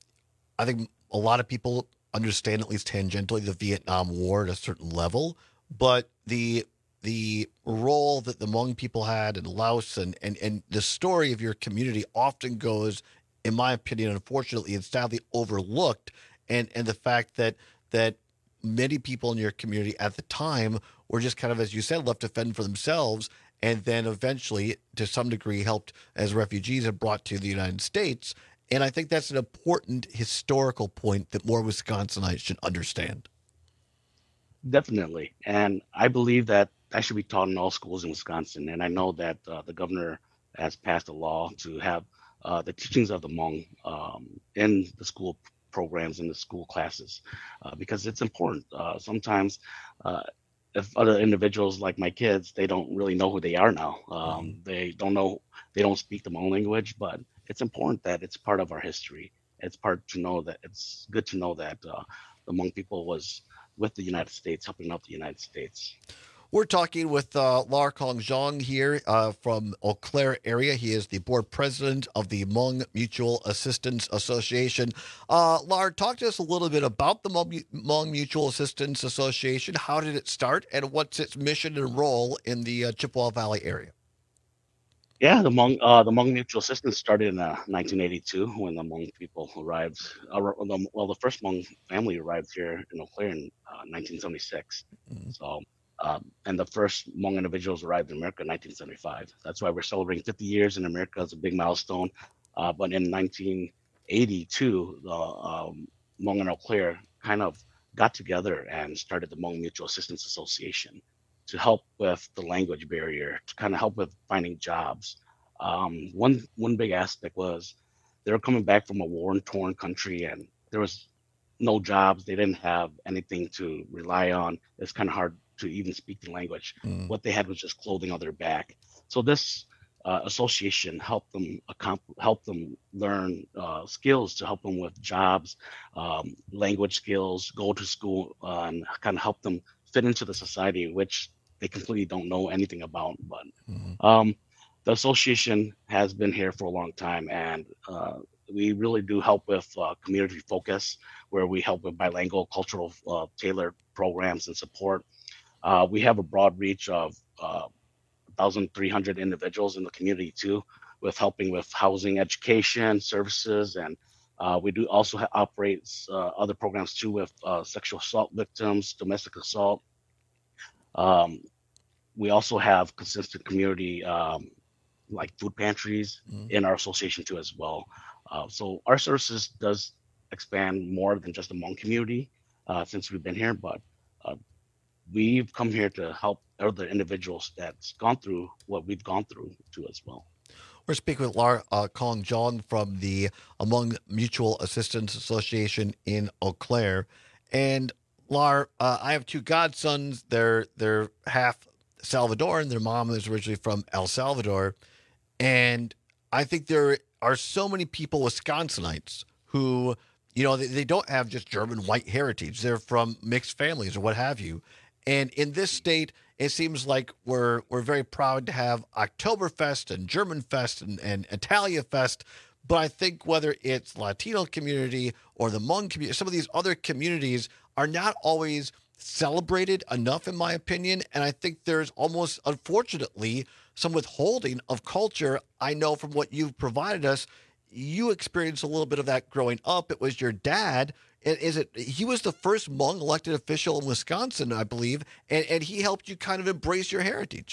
[SPEAKER 4] I think a lot of people understand, at least tangentially, the Vietnam War at a certain level, but the the role that the Hmong people had in Laos, and, and, and the story of your community often goes in my opinion, unfortunately, and sadly overlooked. And, and the fact that, that many people in your community at the time were just kind of, as you said, left to fend for themselves, and then eventually, to some degree, helped as refugees and brought to the United States. And I think that's an important historical point that more Wisconsinites should understand.
[SPEAKER 14] Definitely. And I believe that that should be taught in all schools in Wisconsin. And I know that uh, the governor has passed a law to have uh, the teachings of the Hmong um, in the school programs, in the school classes, uh, because it's important. Uh, sometimes uh, if other individuals like my kids, they don't really know who they are now. Um, mm-hmm. They don't know, they don't speak the Hmong language, but it's important that it's part of our history. It's part to know that it's good to know that uh, the Hmong people was with the United States, helping out the United States.
[SPEAKER 4] We're talking with uh, Lar Kong Zhang here uh, from Eau Claire area. He is the board president of the Hmong Mutual Assistance Association. Uh, Lar, talk to us a little bit about the Hmong Mutual Assistance Association. How did it start, and what's its mission and role in the uh, Chippewa Valley area?
[SPEAKER 14] Yeah, the Hmong, uh, the Hmong Mutual Assistance started in uh, nineteen eighty-two when the Hmong people arrived. Uh, well, the first Hmong family arrived here in Eau Claire in uh, nineteen seventy-six. Mm-hmm. So. Um, and the first Hmong individuals arrived in America in nineteen seventy-five. That's why we're celebrating fifty years in America as a big milestone. Uh, but in nineteen eighty-two, the um, Hmong and Eau Claire kind of got together and started the Hmong Mutual Assistance Association to help with the language barrier, to kind of help with finding jobs. Um, one one big aspect was they were coming back from a war-torn country, and there was no jobs. They didn't have anything to rely on. It's kind of hard to even speak the language. Mm. What they had was just clothing on their back. So this uh, association helped them accomp- help them learn uh, skills to help them with jobs, um, language skills, go to school, uh, and kind of help them fit into the society, which they completely don't know anything about. But mm. um, the association has been here for a long time, and uh, we really do help with uh, community focus, where we help with bilingual, cultural, uh, tailored programs and support. Uh, we have a broad reach of uh, one thousand three hundred individuals in the community too, with helping with housing, education, services, and uh, we do also ha- operate uh, other programs too with uh, sexual assault victims, domestic assault. Um, we also have consistent community um, like food pantries mm-hmm. in our association too as well. Uh, so our services does expand more than just the Hmong community uh, since we've been here, but uh, we've come here to help other individuals that's gone through what we've gone through too as well.
[SPEAKER 4] We're speaking with Lar uh, Kong John from the Hmong Mutual Assistance Association in Eau Claire. And Lar, uh, I have two godsons. They're they're half Salvadoran. Their mom is originally from El Salvador. And I think there are so many people, Wisconsinites, who, you know, they, they don't have just German white heritage. They're from mixed families or what have you. And in this state, it seems like we're we're very proud to have Oktoberfest and Germanfest and, and Italia Fest. But I think whether it's Latino community or the Hmong community, some of these other communities are not always celebrated enough, in my opinion. And I think there's almost, unfortunately, some withholding of culture. I know from what you've provided us, you experienced a little bit of that growing up. It was your dad. And is it, he was the first Hmong elected official in Wisconsin, I believe, and, and he helped you kind of embrace your heritage.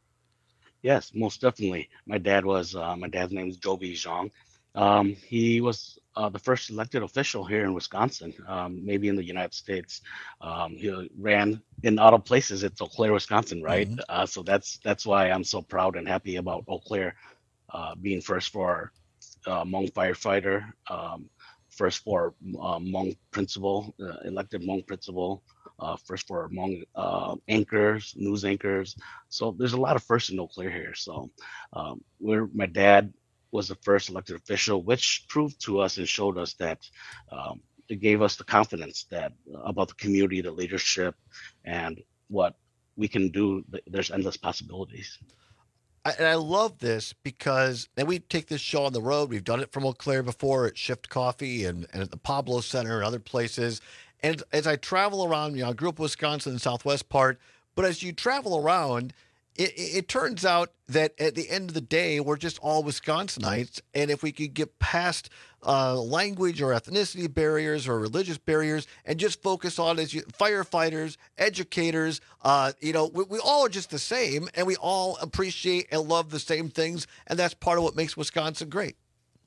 [SPEAKER 14] Yes, most definitely. My dad was, uh, my dad's name is Jovi Zhang. Um, he was uh, the first elected official here in Wisconsin, um, maybe in the United States. Um, he ran in other places. It's Eau Claire, Wisconsin, right? Mm-hmm. Uh, so that's that's why I'm so proud and happy about Eau Claire uh, being first for uh, Hmong firefighter, um, first for uh, Hmong principal, uh, elected Hmong principal, uh, first for Hmong uh, anchors, news anchors. So there's a lot of firsts in Eau Claire here. So um, we're my dad was the first elected official, which proved to us and showed us that um, it gave us the confidence that uh, about the community, the leadership, and what we can do. There's endless possibilities.
[SPEAKER 4] I, and I love this because, and we take this show on the road. We've done it from Eau Claire before at Shift Coffee and, and at the Pablo Center and other places. And as I travel around, you know, I grew up in Wisconsin, the southwest part, but as you travel around, it, it turns out that at the end of the day, we're just all Wisconsinites. And if we could get past uh, language or ethnicity barriers or religious barriers and just focus on as you, firefighters, educators, uh, you know, we, we all are just the same, and we all appreciate and love the same things. And that's part of what makes Wisconsin great.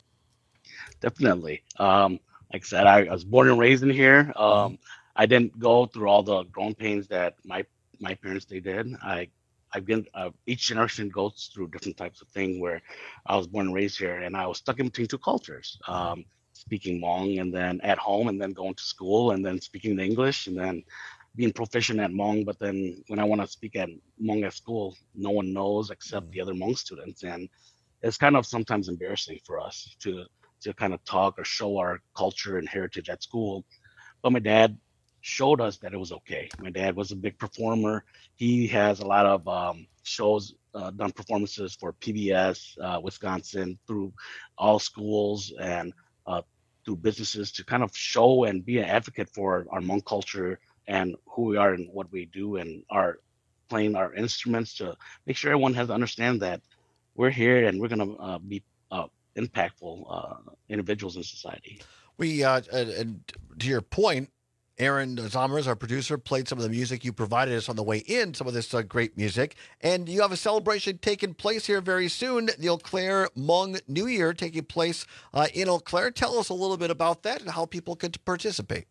[SPEAKER 14] Definitely. Um, like I said, I, I was born and raised in here. Um, I didn't go through all the growing pains that my my parents they did. I I've been uh, each generation goes through different types of things. Where I was born and raised here, and I was stuck in between two cultures, um, speaking Hmong, and then at home, and then going to school, and then speaking the English, and then being proficient at Hmong. But then when I want to speak at Hmong at school, no one knows except mm-hmm. the other Hmong students, and it's kind of sometimes embarrassing for us to to kind of talk or show our culture and heritage at school. But my dad showed us that it was okay. My dad was a big performer. He has a lot of um, shows, uh, done performances for P B S, uh, Wisconsin, through all schools and uh, through businesses to kind of show and be an advocate for our Hmong culture and who we are and what we do and our playing our instruments to make sure everyone has to understand that we're here and we're going to uh, be uh, impactful uh, individuals in society.
[SPEAKER 4] We, uh, and, and to your point, Aaron Zomers, our producer, played some of the music you provided us on the way in, some of this uh, great music. And you have a celebration taking place here very soon, the Eau Claire Hmong New Year taking place uh, in Eau Claire. Tell us a little bit about that and how people could participate.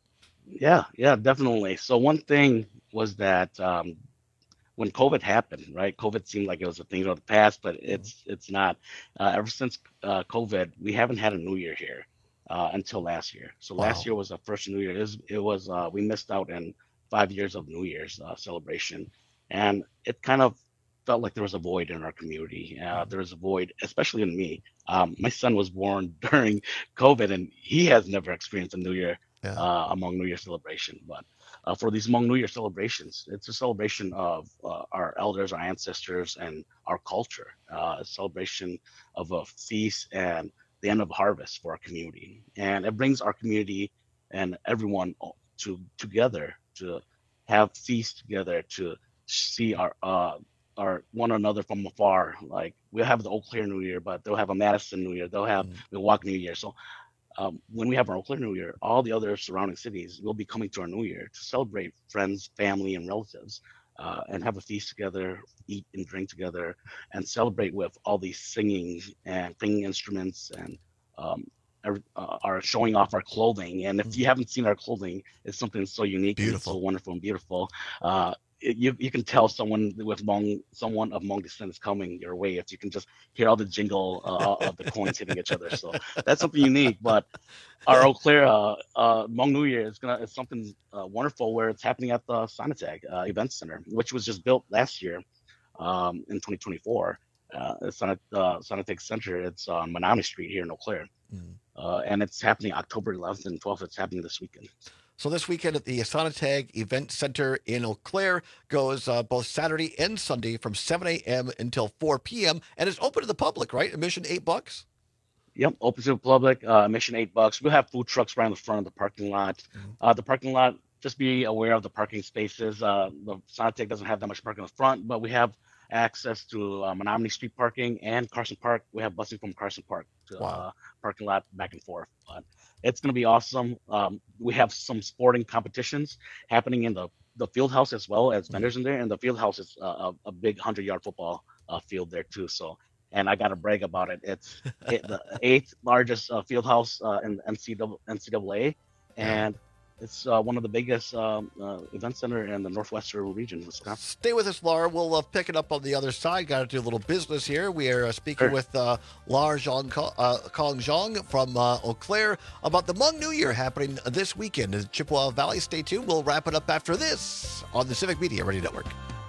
[SPEAKER 14] Yeah, yeah, definitely. So one thing was that um, when COVID happened, right? COVID seemed like it was a thing of the past, but it's it's not. Uh, ever since uh, COVID, we haven't had a New Year here. Uh, until last year. So wow. Last year was the first New Year. It was, it was uh, we missed out in five years of New Year's uh, celebration. And it kind of felt like there was a void in our community. Uh, there was a void, especially in me. Um, my son was born during COVID and he has never experienced a New Year yeah. uh, among New Year celebration. But uh, for these Hmong New Year celebrations, it's a celebration of uh, our elders, our ancestors, and our culture. Uh, a celebration of a feast and the end of harvest for our community, and it brings our community and everyone to together to have feasts together, to see our uh our one another from afar. Like we'll have the Eau Claire New Year, but they'll have a Madison New Year, they'll have mm-hmm. Milwaukee New Year. So um, when we have our Eau Claire New Year, all the other surrounding cities will be coming to our New Year to celebrate friends, family, and relatives. Uh, and have a feast together, eat and drink together, and celebrate with all these singing and singing instruments, and um, are, uh, are showing off our clothing. And if mm-hmm. you haven't seen our clothing, it's something so unique, beautiful, and so wonderful and beautiful. Uh, it, you you can tell someone with Hmong, someone of Hmong descent is coming your way if you can just hear all the jingle uh, of the coins hitting each other. So that's something unique. But our Eau Claire uh, uh, Hmong New Year is gonna is something uh, wonderful where it's happening at the Sonatag uh, Event Center, which was just built last year um, in twenty twenty-four. Uh, it's on a uh, Sonatag Center. It's on Menominee Street here in Eau Claire, mm. uh, and it's happening October eleventh and twelfth. It's happening this weekend.
[SPEAKER 4] So this weekend at the Sonatag Event Center in Eau Claire goes uh, both Saturday and Sunday from seven a.m. until four p.m. and it's open to the public, right? Admission eight bucks.
[SPEAKER 14] Yep, open to the public. Uh, admission eight bucks. We'll have food trucks right in the front of the parking lot. Mm-hmm. Uh, the parking lot. Just be aware of the parking spaces. Uh, the Sonatag doesn't have that much parking in the front, but we have access to uh, Menominee Street parking and Carson Park. We have busing from Carson Park to wow. uh, parking lot back and forth. But it's going to be awesome. Um, we have some sporting competitions happening in the, the field house as well as vendors in there. And the field house is uh, a, a big hundred-yard football uh, field there too. So, and I got to brag about it. It's it, the eighth largest uh, field house uh, in N C double A, and it's uh, one of the biggest um, uh, event center in the northwestern region, Wisconsin.
[SPEAKER 4] Stay with us, Laura. We'll uh, pick it up on the other side. Got to do a little business here. We are uh, speaking sure. with uh, Laura Zhang, uh, Kong Zhang from uh, Eau Claire about the Hmong New Year happening this weekend in Chippewa Valley. Stay tuned. We'll wrap it up after this on the Civic Media Radio Network.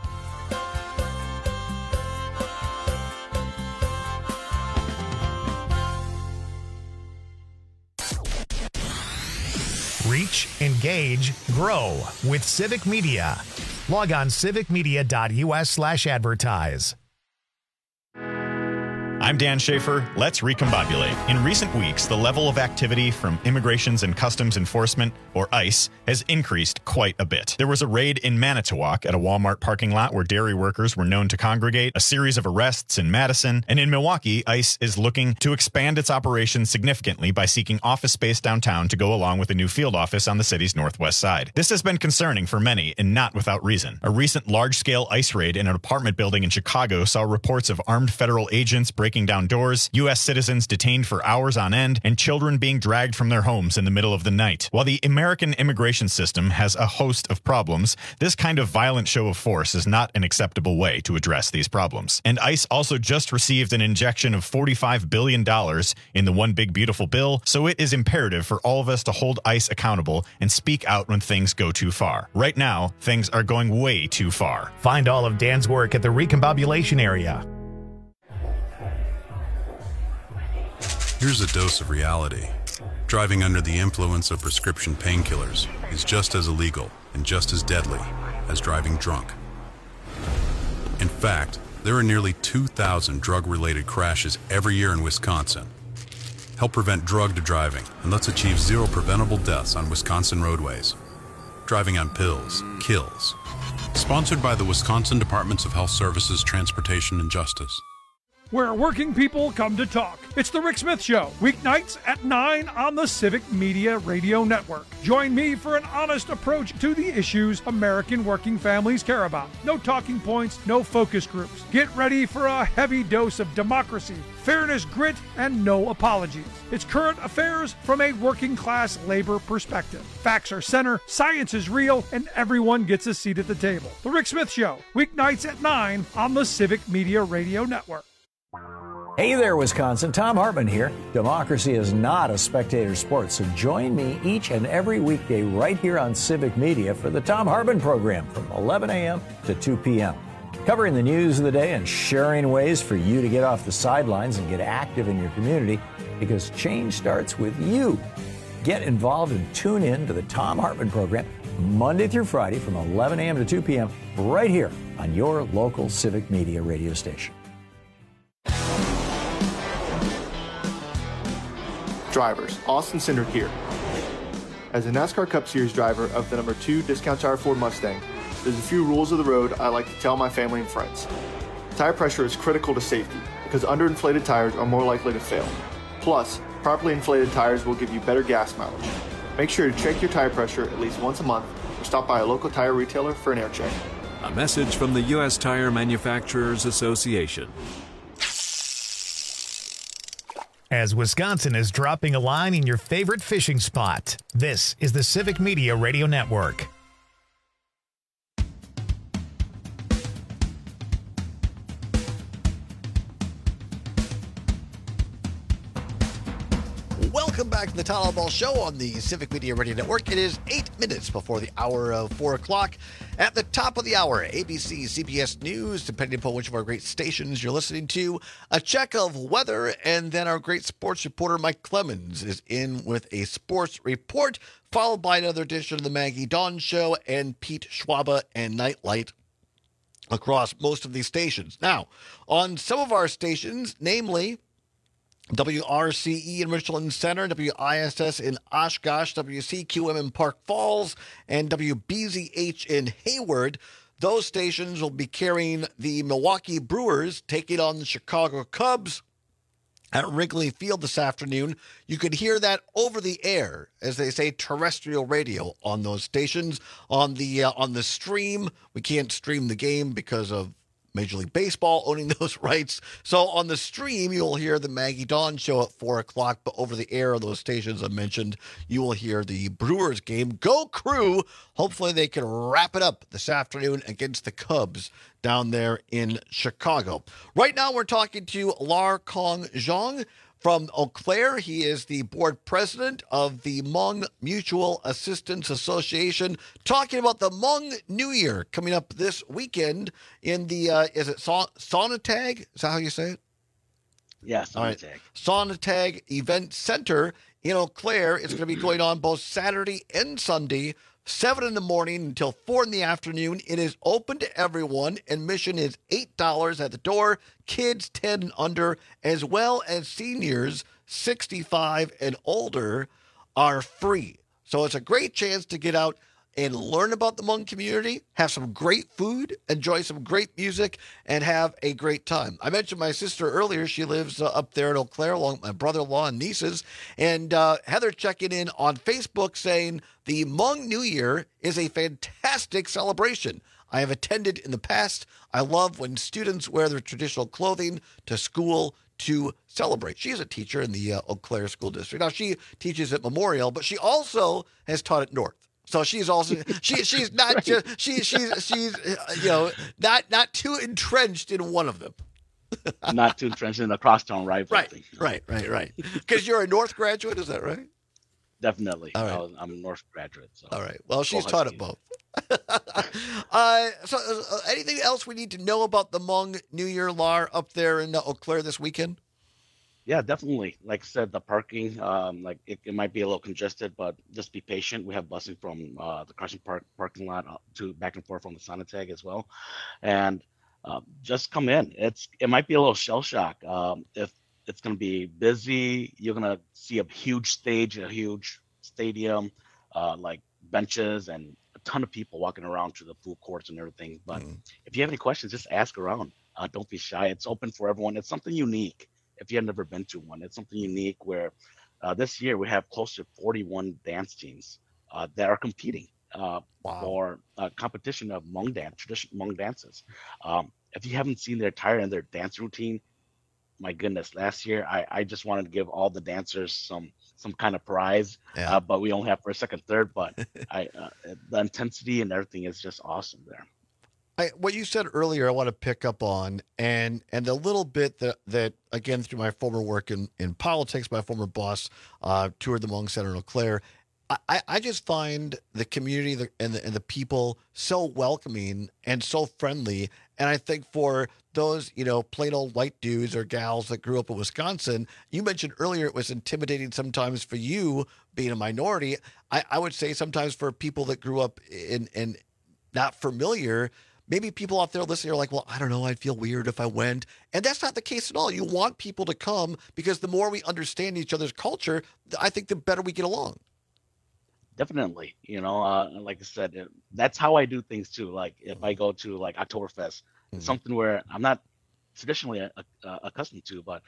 [SPEAKER 1] Reach, engage, grow with Civic Media. Log on civicmedia.us slash advertise.
[SPEAKER 5] I'm Dan Schaefer. Let's recombobulate. In recent weeks, the level of activity from Immigrations and Customs Enforcement, or ICE, has increased quite a bit. There was a raid in Manitowoc at a Walmart parking lot where dairy workers were known to congregate, a series of arrests in Madison, and in Milwaukee, ICE is looking to expand its operations significantly by seeking office space downtown to go along with a new field office on the city's northwest side. This has been concerning for many, and not without reason. A recent large-scale ICE raid in an apartment building in Chicago saw reports of armed federal agents breaking down doors, U S citizens detained for hours on end, and children being dragged from their homes in the middle of the night. While the American immigration system has a host of problems, this kind of violent show of force is not an acceptable way to address these problems. And ICE also just received an injection of forty-five billion dollars in the One Big Beautiful Bill, so it is imperative for all of us to hold ICE accountable and speak out when things go too far. Right now, things are going way too far.
[SPEAKER 1] Find all of Dan's work at the Recombobulation area.
[SPEAKER 6] Here's a dose of reality. Driving under the influence of prescription painkillers is just as illegal and just as deadly as driving drunk. In fact, there are nearly two thousand drug-related crashes every year in Wisconsin. Help prevent drug driving, and let's achieve zero preventable deaths on Wisconsin roadways. Driving on pills kills. Sponsored by the Wisconsin Departments of Health Services, Transportation, and Justice.
[SPEAKER 7] Where working people come to talk. It's the Rick Smith Show, weeknights at nine on the Civic Media Radio Network. Join me for an honest approach to the issues American working families care about. No talking points, no focus groups. Get ready for a heavy dose of democracy, fairness, grit, and no apologies. It's current affairs from a working class labor perspective. Facts are center, science is real, and everyone gets a seat at the table. The Rick Smith Show, weeknights at nine on the Civic Media Radio Network.
[SPEAKER 15] Hey there, Wisconsin. Tom Hartman here. Democracy is not a spectator sport, so join me each and every weekday right here on Civic Media for the Tom Hartman program from eleven a.m. to two p.m. Covering the news of the day and sharing ways for you to get off the sidelines and get active in your community, because change starts with you. Get involved and tune in to the Tom Hartman program Monday through Friday from eleven a.m. to two p.m. right here on your local Civic Media radio station.
[SPEAKER 16] Drivers, Austin Cindric here. As a NASCAR Cup Series driver of the number two Discount Tire Ford Mustang, there's a few rules of the road I like to tell my family and friends. Tire pressure is critical to safety because underinflated tires are more likely to fail. Plus, properly inflated tires will give you better gas mileage. Make sure to check your tire pressure at least once a month or stop by a local tire retailer for an air check.
[SPEAKER 17] A message from the U S Tire Manufacturers Association.
[SPEAKER 1] As Wisconsin is dropping a line in your favorite fishing spot, this is the Civic Media Radio Network.
[SPEAKER 4] Welcome back to the Town Ball Show on the Civic Media Radio Network. It is eight minutes before the hour of four o'clock. At the top of the hour, A B C, C B S News, depending upon which of our great stations you're listening to, a check of weather, and then our great sports reporter Mike Clemens is in with a sports report, followed by another edition of the Maggie Dawn Show and Pete Schwaba and Nightlight across most of these stations. Now, on some of our stations, namely W R C E in Richland Center, W I S S in Oshkosh, W C Q M in Park Falls, and W B Z H in Hayward. Those stations will be carrying the Milwaukee Brewers taking on the Chicago Cubs at Wrigley Field this afternoon. You could hear that over the air, as they say, terrestrial radio on those stations. On the uh, on the stream, we can't stream the game because of Major League Baseball owning those rights. So on the stream, you'll hear the Maggie Dawn Show at four o'clock, but over the air of those stations I mentioned, you will hear the Brewers game. Go Crew! Hopefully they can wrap it up this afternoon against the Cubs down there in Chicago. Right now, we're talking to Lar Kong Zhang from Eau Claire. He is the board president of the Hmong Mutual Assistance Association, talking about the Hmong New Year coming up this weekend in the, uh, is it Sa- Sonatag? Is that how you say it?
[SPEAKER 14] Yes,
[SPEAKER 4] All right. Sonatag Event Center in Eau Claire. It's going to be going on both Saturday and Sunday seven in the morning until four in the afternoon. It is open to everyone. Admission is eight dollars at the door. Kids ten and under, as well as seniors sixty-five and older, are free. So it's a great chance to get out and learn about the Hmong community, have some great food, enjoy some great music, and have a great time. I mentioned my sister earlier. She lives uh, up there in Eau Claire along with my brother-in-law and nieces. And uh, Heather checking in on Facebook saying the Hmong New Year is a fantastic celebration. I have attended in the past. I love when students wear their traditional clothing to school to celebrate. She's a teacher in the uh, Eau Claire School District. Now, she teaches at Memorial, but she also has taught at North. So she's also she she's not right. just she she's she's you know not not too entrenched in one of them.
[SPEAKER 14] Not too entrenched in the crosstown rivalry.
[SPEAKER 4] Right, right, right, right. Because you're a North graduate, is that right?
[SPEAKER 14] Definitely.
[SPEAKER 4] All right.
[SPEAKER 14] I was, I'm a North graduate. So.
[SPEAKER 4] All right. Well, she's taught at both. uh, so, uh, anything else we need to know about the Hmong New Year, Lar, up there in uh, Eau Claire this weekend?
[SPEAKER 14] Yeah, definitely. Like I said, the parking, um, like it, it might be a little congested, but just be patient. We have busing from uh, the Carson Park parking lot to back and forth from the Sonotag as well, and uh, just come in. It's it might be a little shell shock. Um, if it's going to be busy, you're going to see a huge stage, a huge stadium, uh, like benches and a ton of people walking around to the food courts and everything. But mm. if you have any questions, just ask around. Uh, don't be shy. It's open for everyone. It's something unique. If you've never been to one, it's something unique where uh, this year we have close to forty-one dance teams uh, that are competing uh, wow. for a competition of Hmong dance, traditional Hmong dances. Um, if you haven't seen their attire and their dance routine, my goodness, last year I, I just wanted to give all the dancers some some kind of prize, yeah. uh, but we only have first, second, third. But I, uh, the intensity and everything is just awesome there.
[SPEAKER 4] I, what you said earlier, I want to pick up on, and and a little bit that, that again, through my former work in, in politics, my former boss uh, toured the Hmong Center in Eau Claire. I, I just find the community and the, and the people so welcoming and so friendly. And I think for those, you know, plain old white dudes or gals that grew up in Wisconsin, you mentioned earlier it was intimidating sometimes for you being a minority. I, I would say sometimes for people that grew up in, in not familiar, maybe people out there listening are like, well, I don't know, I'd feel weird if I went. And that's not the case at all. You want people to come because the more we understand each other's culture, I think the better we get along.
[SPEAKER 14] Definitely. You know, uh, like I said, it, that's how I do things too. Like if I go to like Oktoberfest, mm-hmm. it's something where I'm not traditionally a, a, accustomed to, but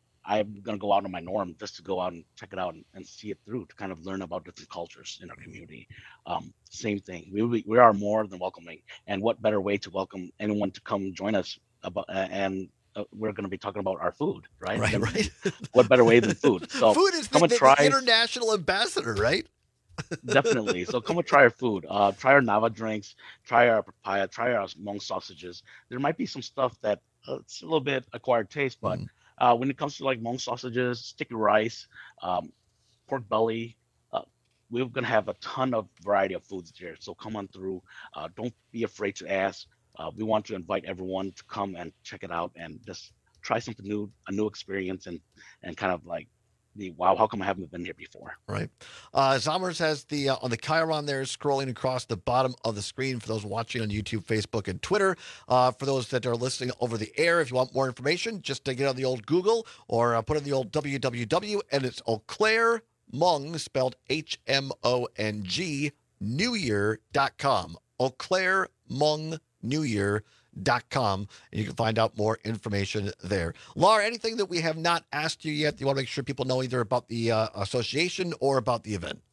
[SPEAKER 14] I'm going to go out on my norm just to go out and check it out and, and see it through to kind of learn about different cultures in our community. Um, same thing. We, we we are more than welcoming. And what better way to welcome anyone to come join us about, uh, and uh, we're going to be talking about our food, right?
[SPEAKER 4] Right,
[SPEAKER 14] and
[SPEAKER 4] right.
[SPEAKER 14] What better way than food? So
[SPEAKER 4] food is
[SPEAKER 14] come
[SPEAKER 4] the,
[SPEAKER 14] and
[SPEAKER 4] the,
[SPEAKER 14] try.
[SPEAKER 4] the international ambassador, right?
[SPEAKER 14] Definitely. So come and try our food. Uh, try our Nava drinks. Try our papaya. Try our Hmong sausages. There might be some stuff that uh, it's a little bit acquired taste, but mm. uh, when it comes to like Hmong sausages, sticky rice, um, pork belly, uh, we're gonna have a ton of variety of foods there. So come on through. Uh, don't be afraid to ask. Uh, we want to invite everyone to come and check it out and just try something new, a new experience, and and kind of like. The, wow, how come I haven't been here before?
[SPEAKER 4] Right. Uh, Zommers has the, uh, on the Chiron there, scrolling across the bottom of the screen for those watching on YouTube, Facebook, and Twitter. Uh, for those that are listening over the air, if you want more information, just to get on the old Google or uh, put in the old W W W, and it's Eau Claire Hmong, spelled H M O N G, New Year dot com. Eau Claire Hmong New Year dot com, and you can find out more information there. Lar, anything that we have not asked you yet that you want to make sure people know either about the uh, association or about the event?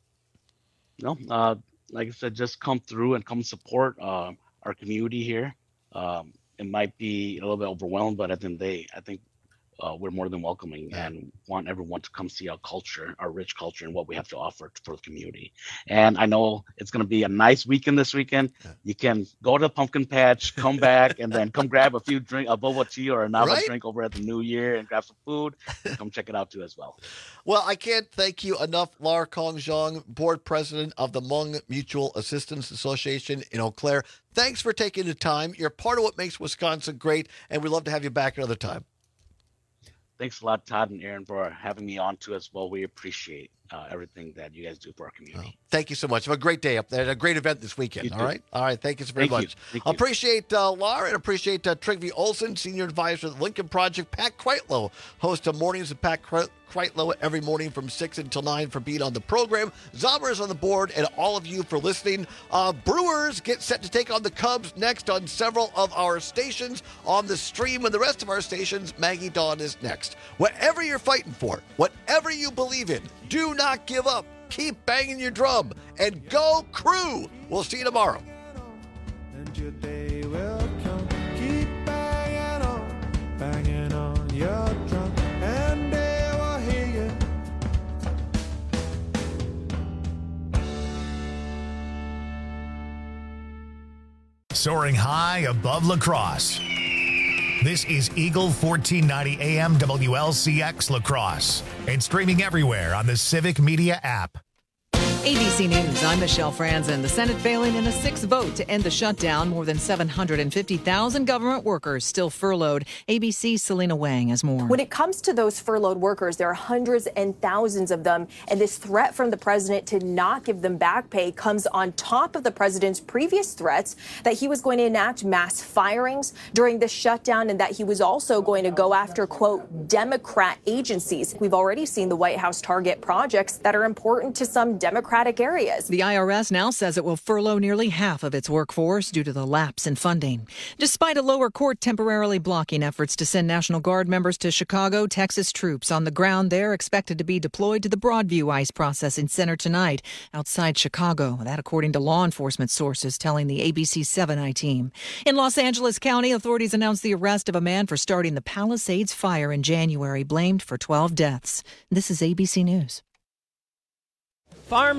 [SPEAKER 14] No, uh, like I said, just come through and come support uh, our community here. Um, it might be a little bit overwhelmed, but at the end of the day, I think uh, we're more than welcoming and want everyone to come see our culture, our rich culture, and what we have to offer for the community. And I know it's going to be a nice weekend this weekend. Yeah. You can go to the pumpkin patch, come back, and then come grab a few drink, a boba tea or a Nava right? drink over at the New Year and grab some food. Come check it out too as well.
[SPEAKER 4] Well, I can't thank you enough, Lar Kong Zhang, board president of the Hmong Mutual Assistance Association in Eau Claire. Thanks for taking the time. You're part of what makes Wisconsin great, and we'd love to have you back another time.
[SPEAKER 14] Thanks a lot, Todd and Aaron, for having me on too as well. We appreciate uh, everything that you guys do for our community.
[SPEAKER 4] Oh, thank you so much. Have a great day up there. A great event this weekend. All right. All right. Thank you so very
[SPEAKER 14] Thank
[SPEAKER 4] much.
[SPEAKER 14] you. Thank you.
[SPEAKER 4] Appreciate uh, Laura and appreciate uh, Trygve Olsen, Senior Advisor at the Lincoln Project. Pat Kreitlow, host of Mornings with Pat Kreitlow every morning from six until nine for being on the program. Zombers on the board, and all of you for listening. Uh, Brewers get set to take on the Cubs next on several of our stations on the stream, and the rest of our stations. Maggie Dawn is next. Whatever you're fighting for, whatever you believe in, do not give up. Keep banging your drum, and go Crew. We'll see you tomorrow.
[SPEAKER 8] And your day will come. Keep banging on, banging on your drum, and they will hear you.
[SPEAKER 1] Soaring high above La Crosse. This is Eagle fourteen ninety A M W L C X La Crosse and streaming everywhere on the Civic Media app.
[SPEAKER 13] A B C News, I'm Michelle Franzen. The Senate failing in a sixth vote to end the shutdown. More than seven hundred fifty thousand government workers still furloughed. A B C's Selena Wang has more.
[SPEAKER 18] When it comes to those furloughed workers, there are hundreds and thousands of them. And this threat from the president to not give them back pay comes on top of the president's previous threats that he was going to enact mass firings during the shutdown and that he was also going to go after, quote, Democrat agencies. We've already seen the White House target projects that are important to some Democratic areas.
[SPEAKER 13] The I R S now says it will furlough nearly half of its workforce due to the lapse in funding. Despite a lower court temporarily blocking efforts to send National Guard members to Chicago, Texas troops on the ground there expected to be deployed to the Broadview ICE processing center tonight outside Chicago. That according to law enforcement sources telling the A B C seven I team. In Los Angeles County, authorities announced the arrest of a man for starting the Palisades fire in January, blamed for twelve deaths. This is A B C News.
[SPEAKER 20] Farm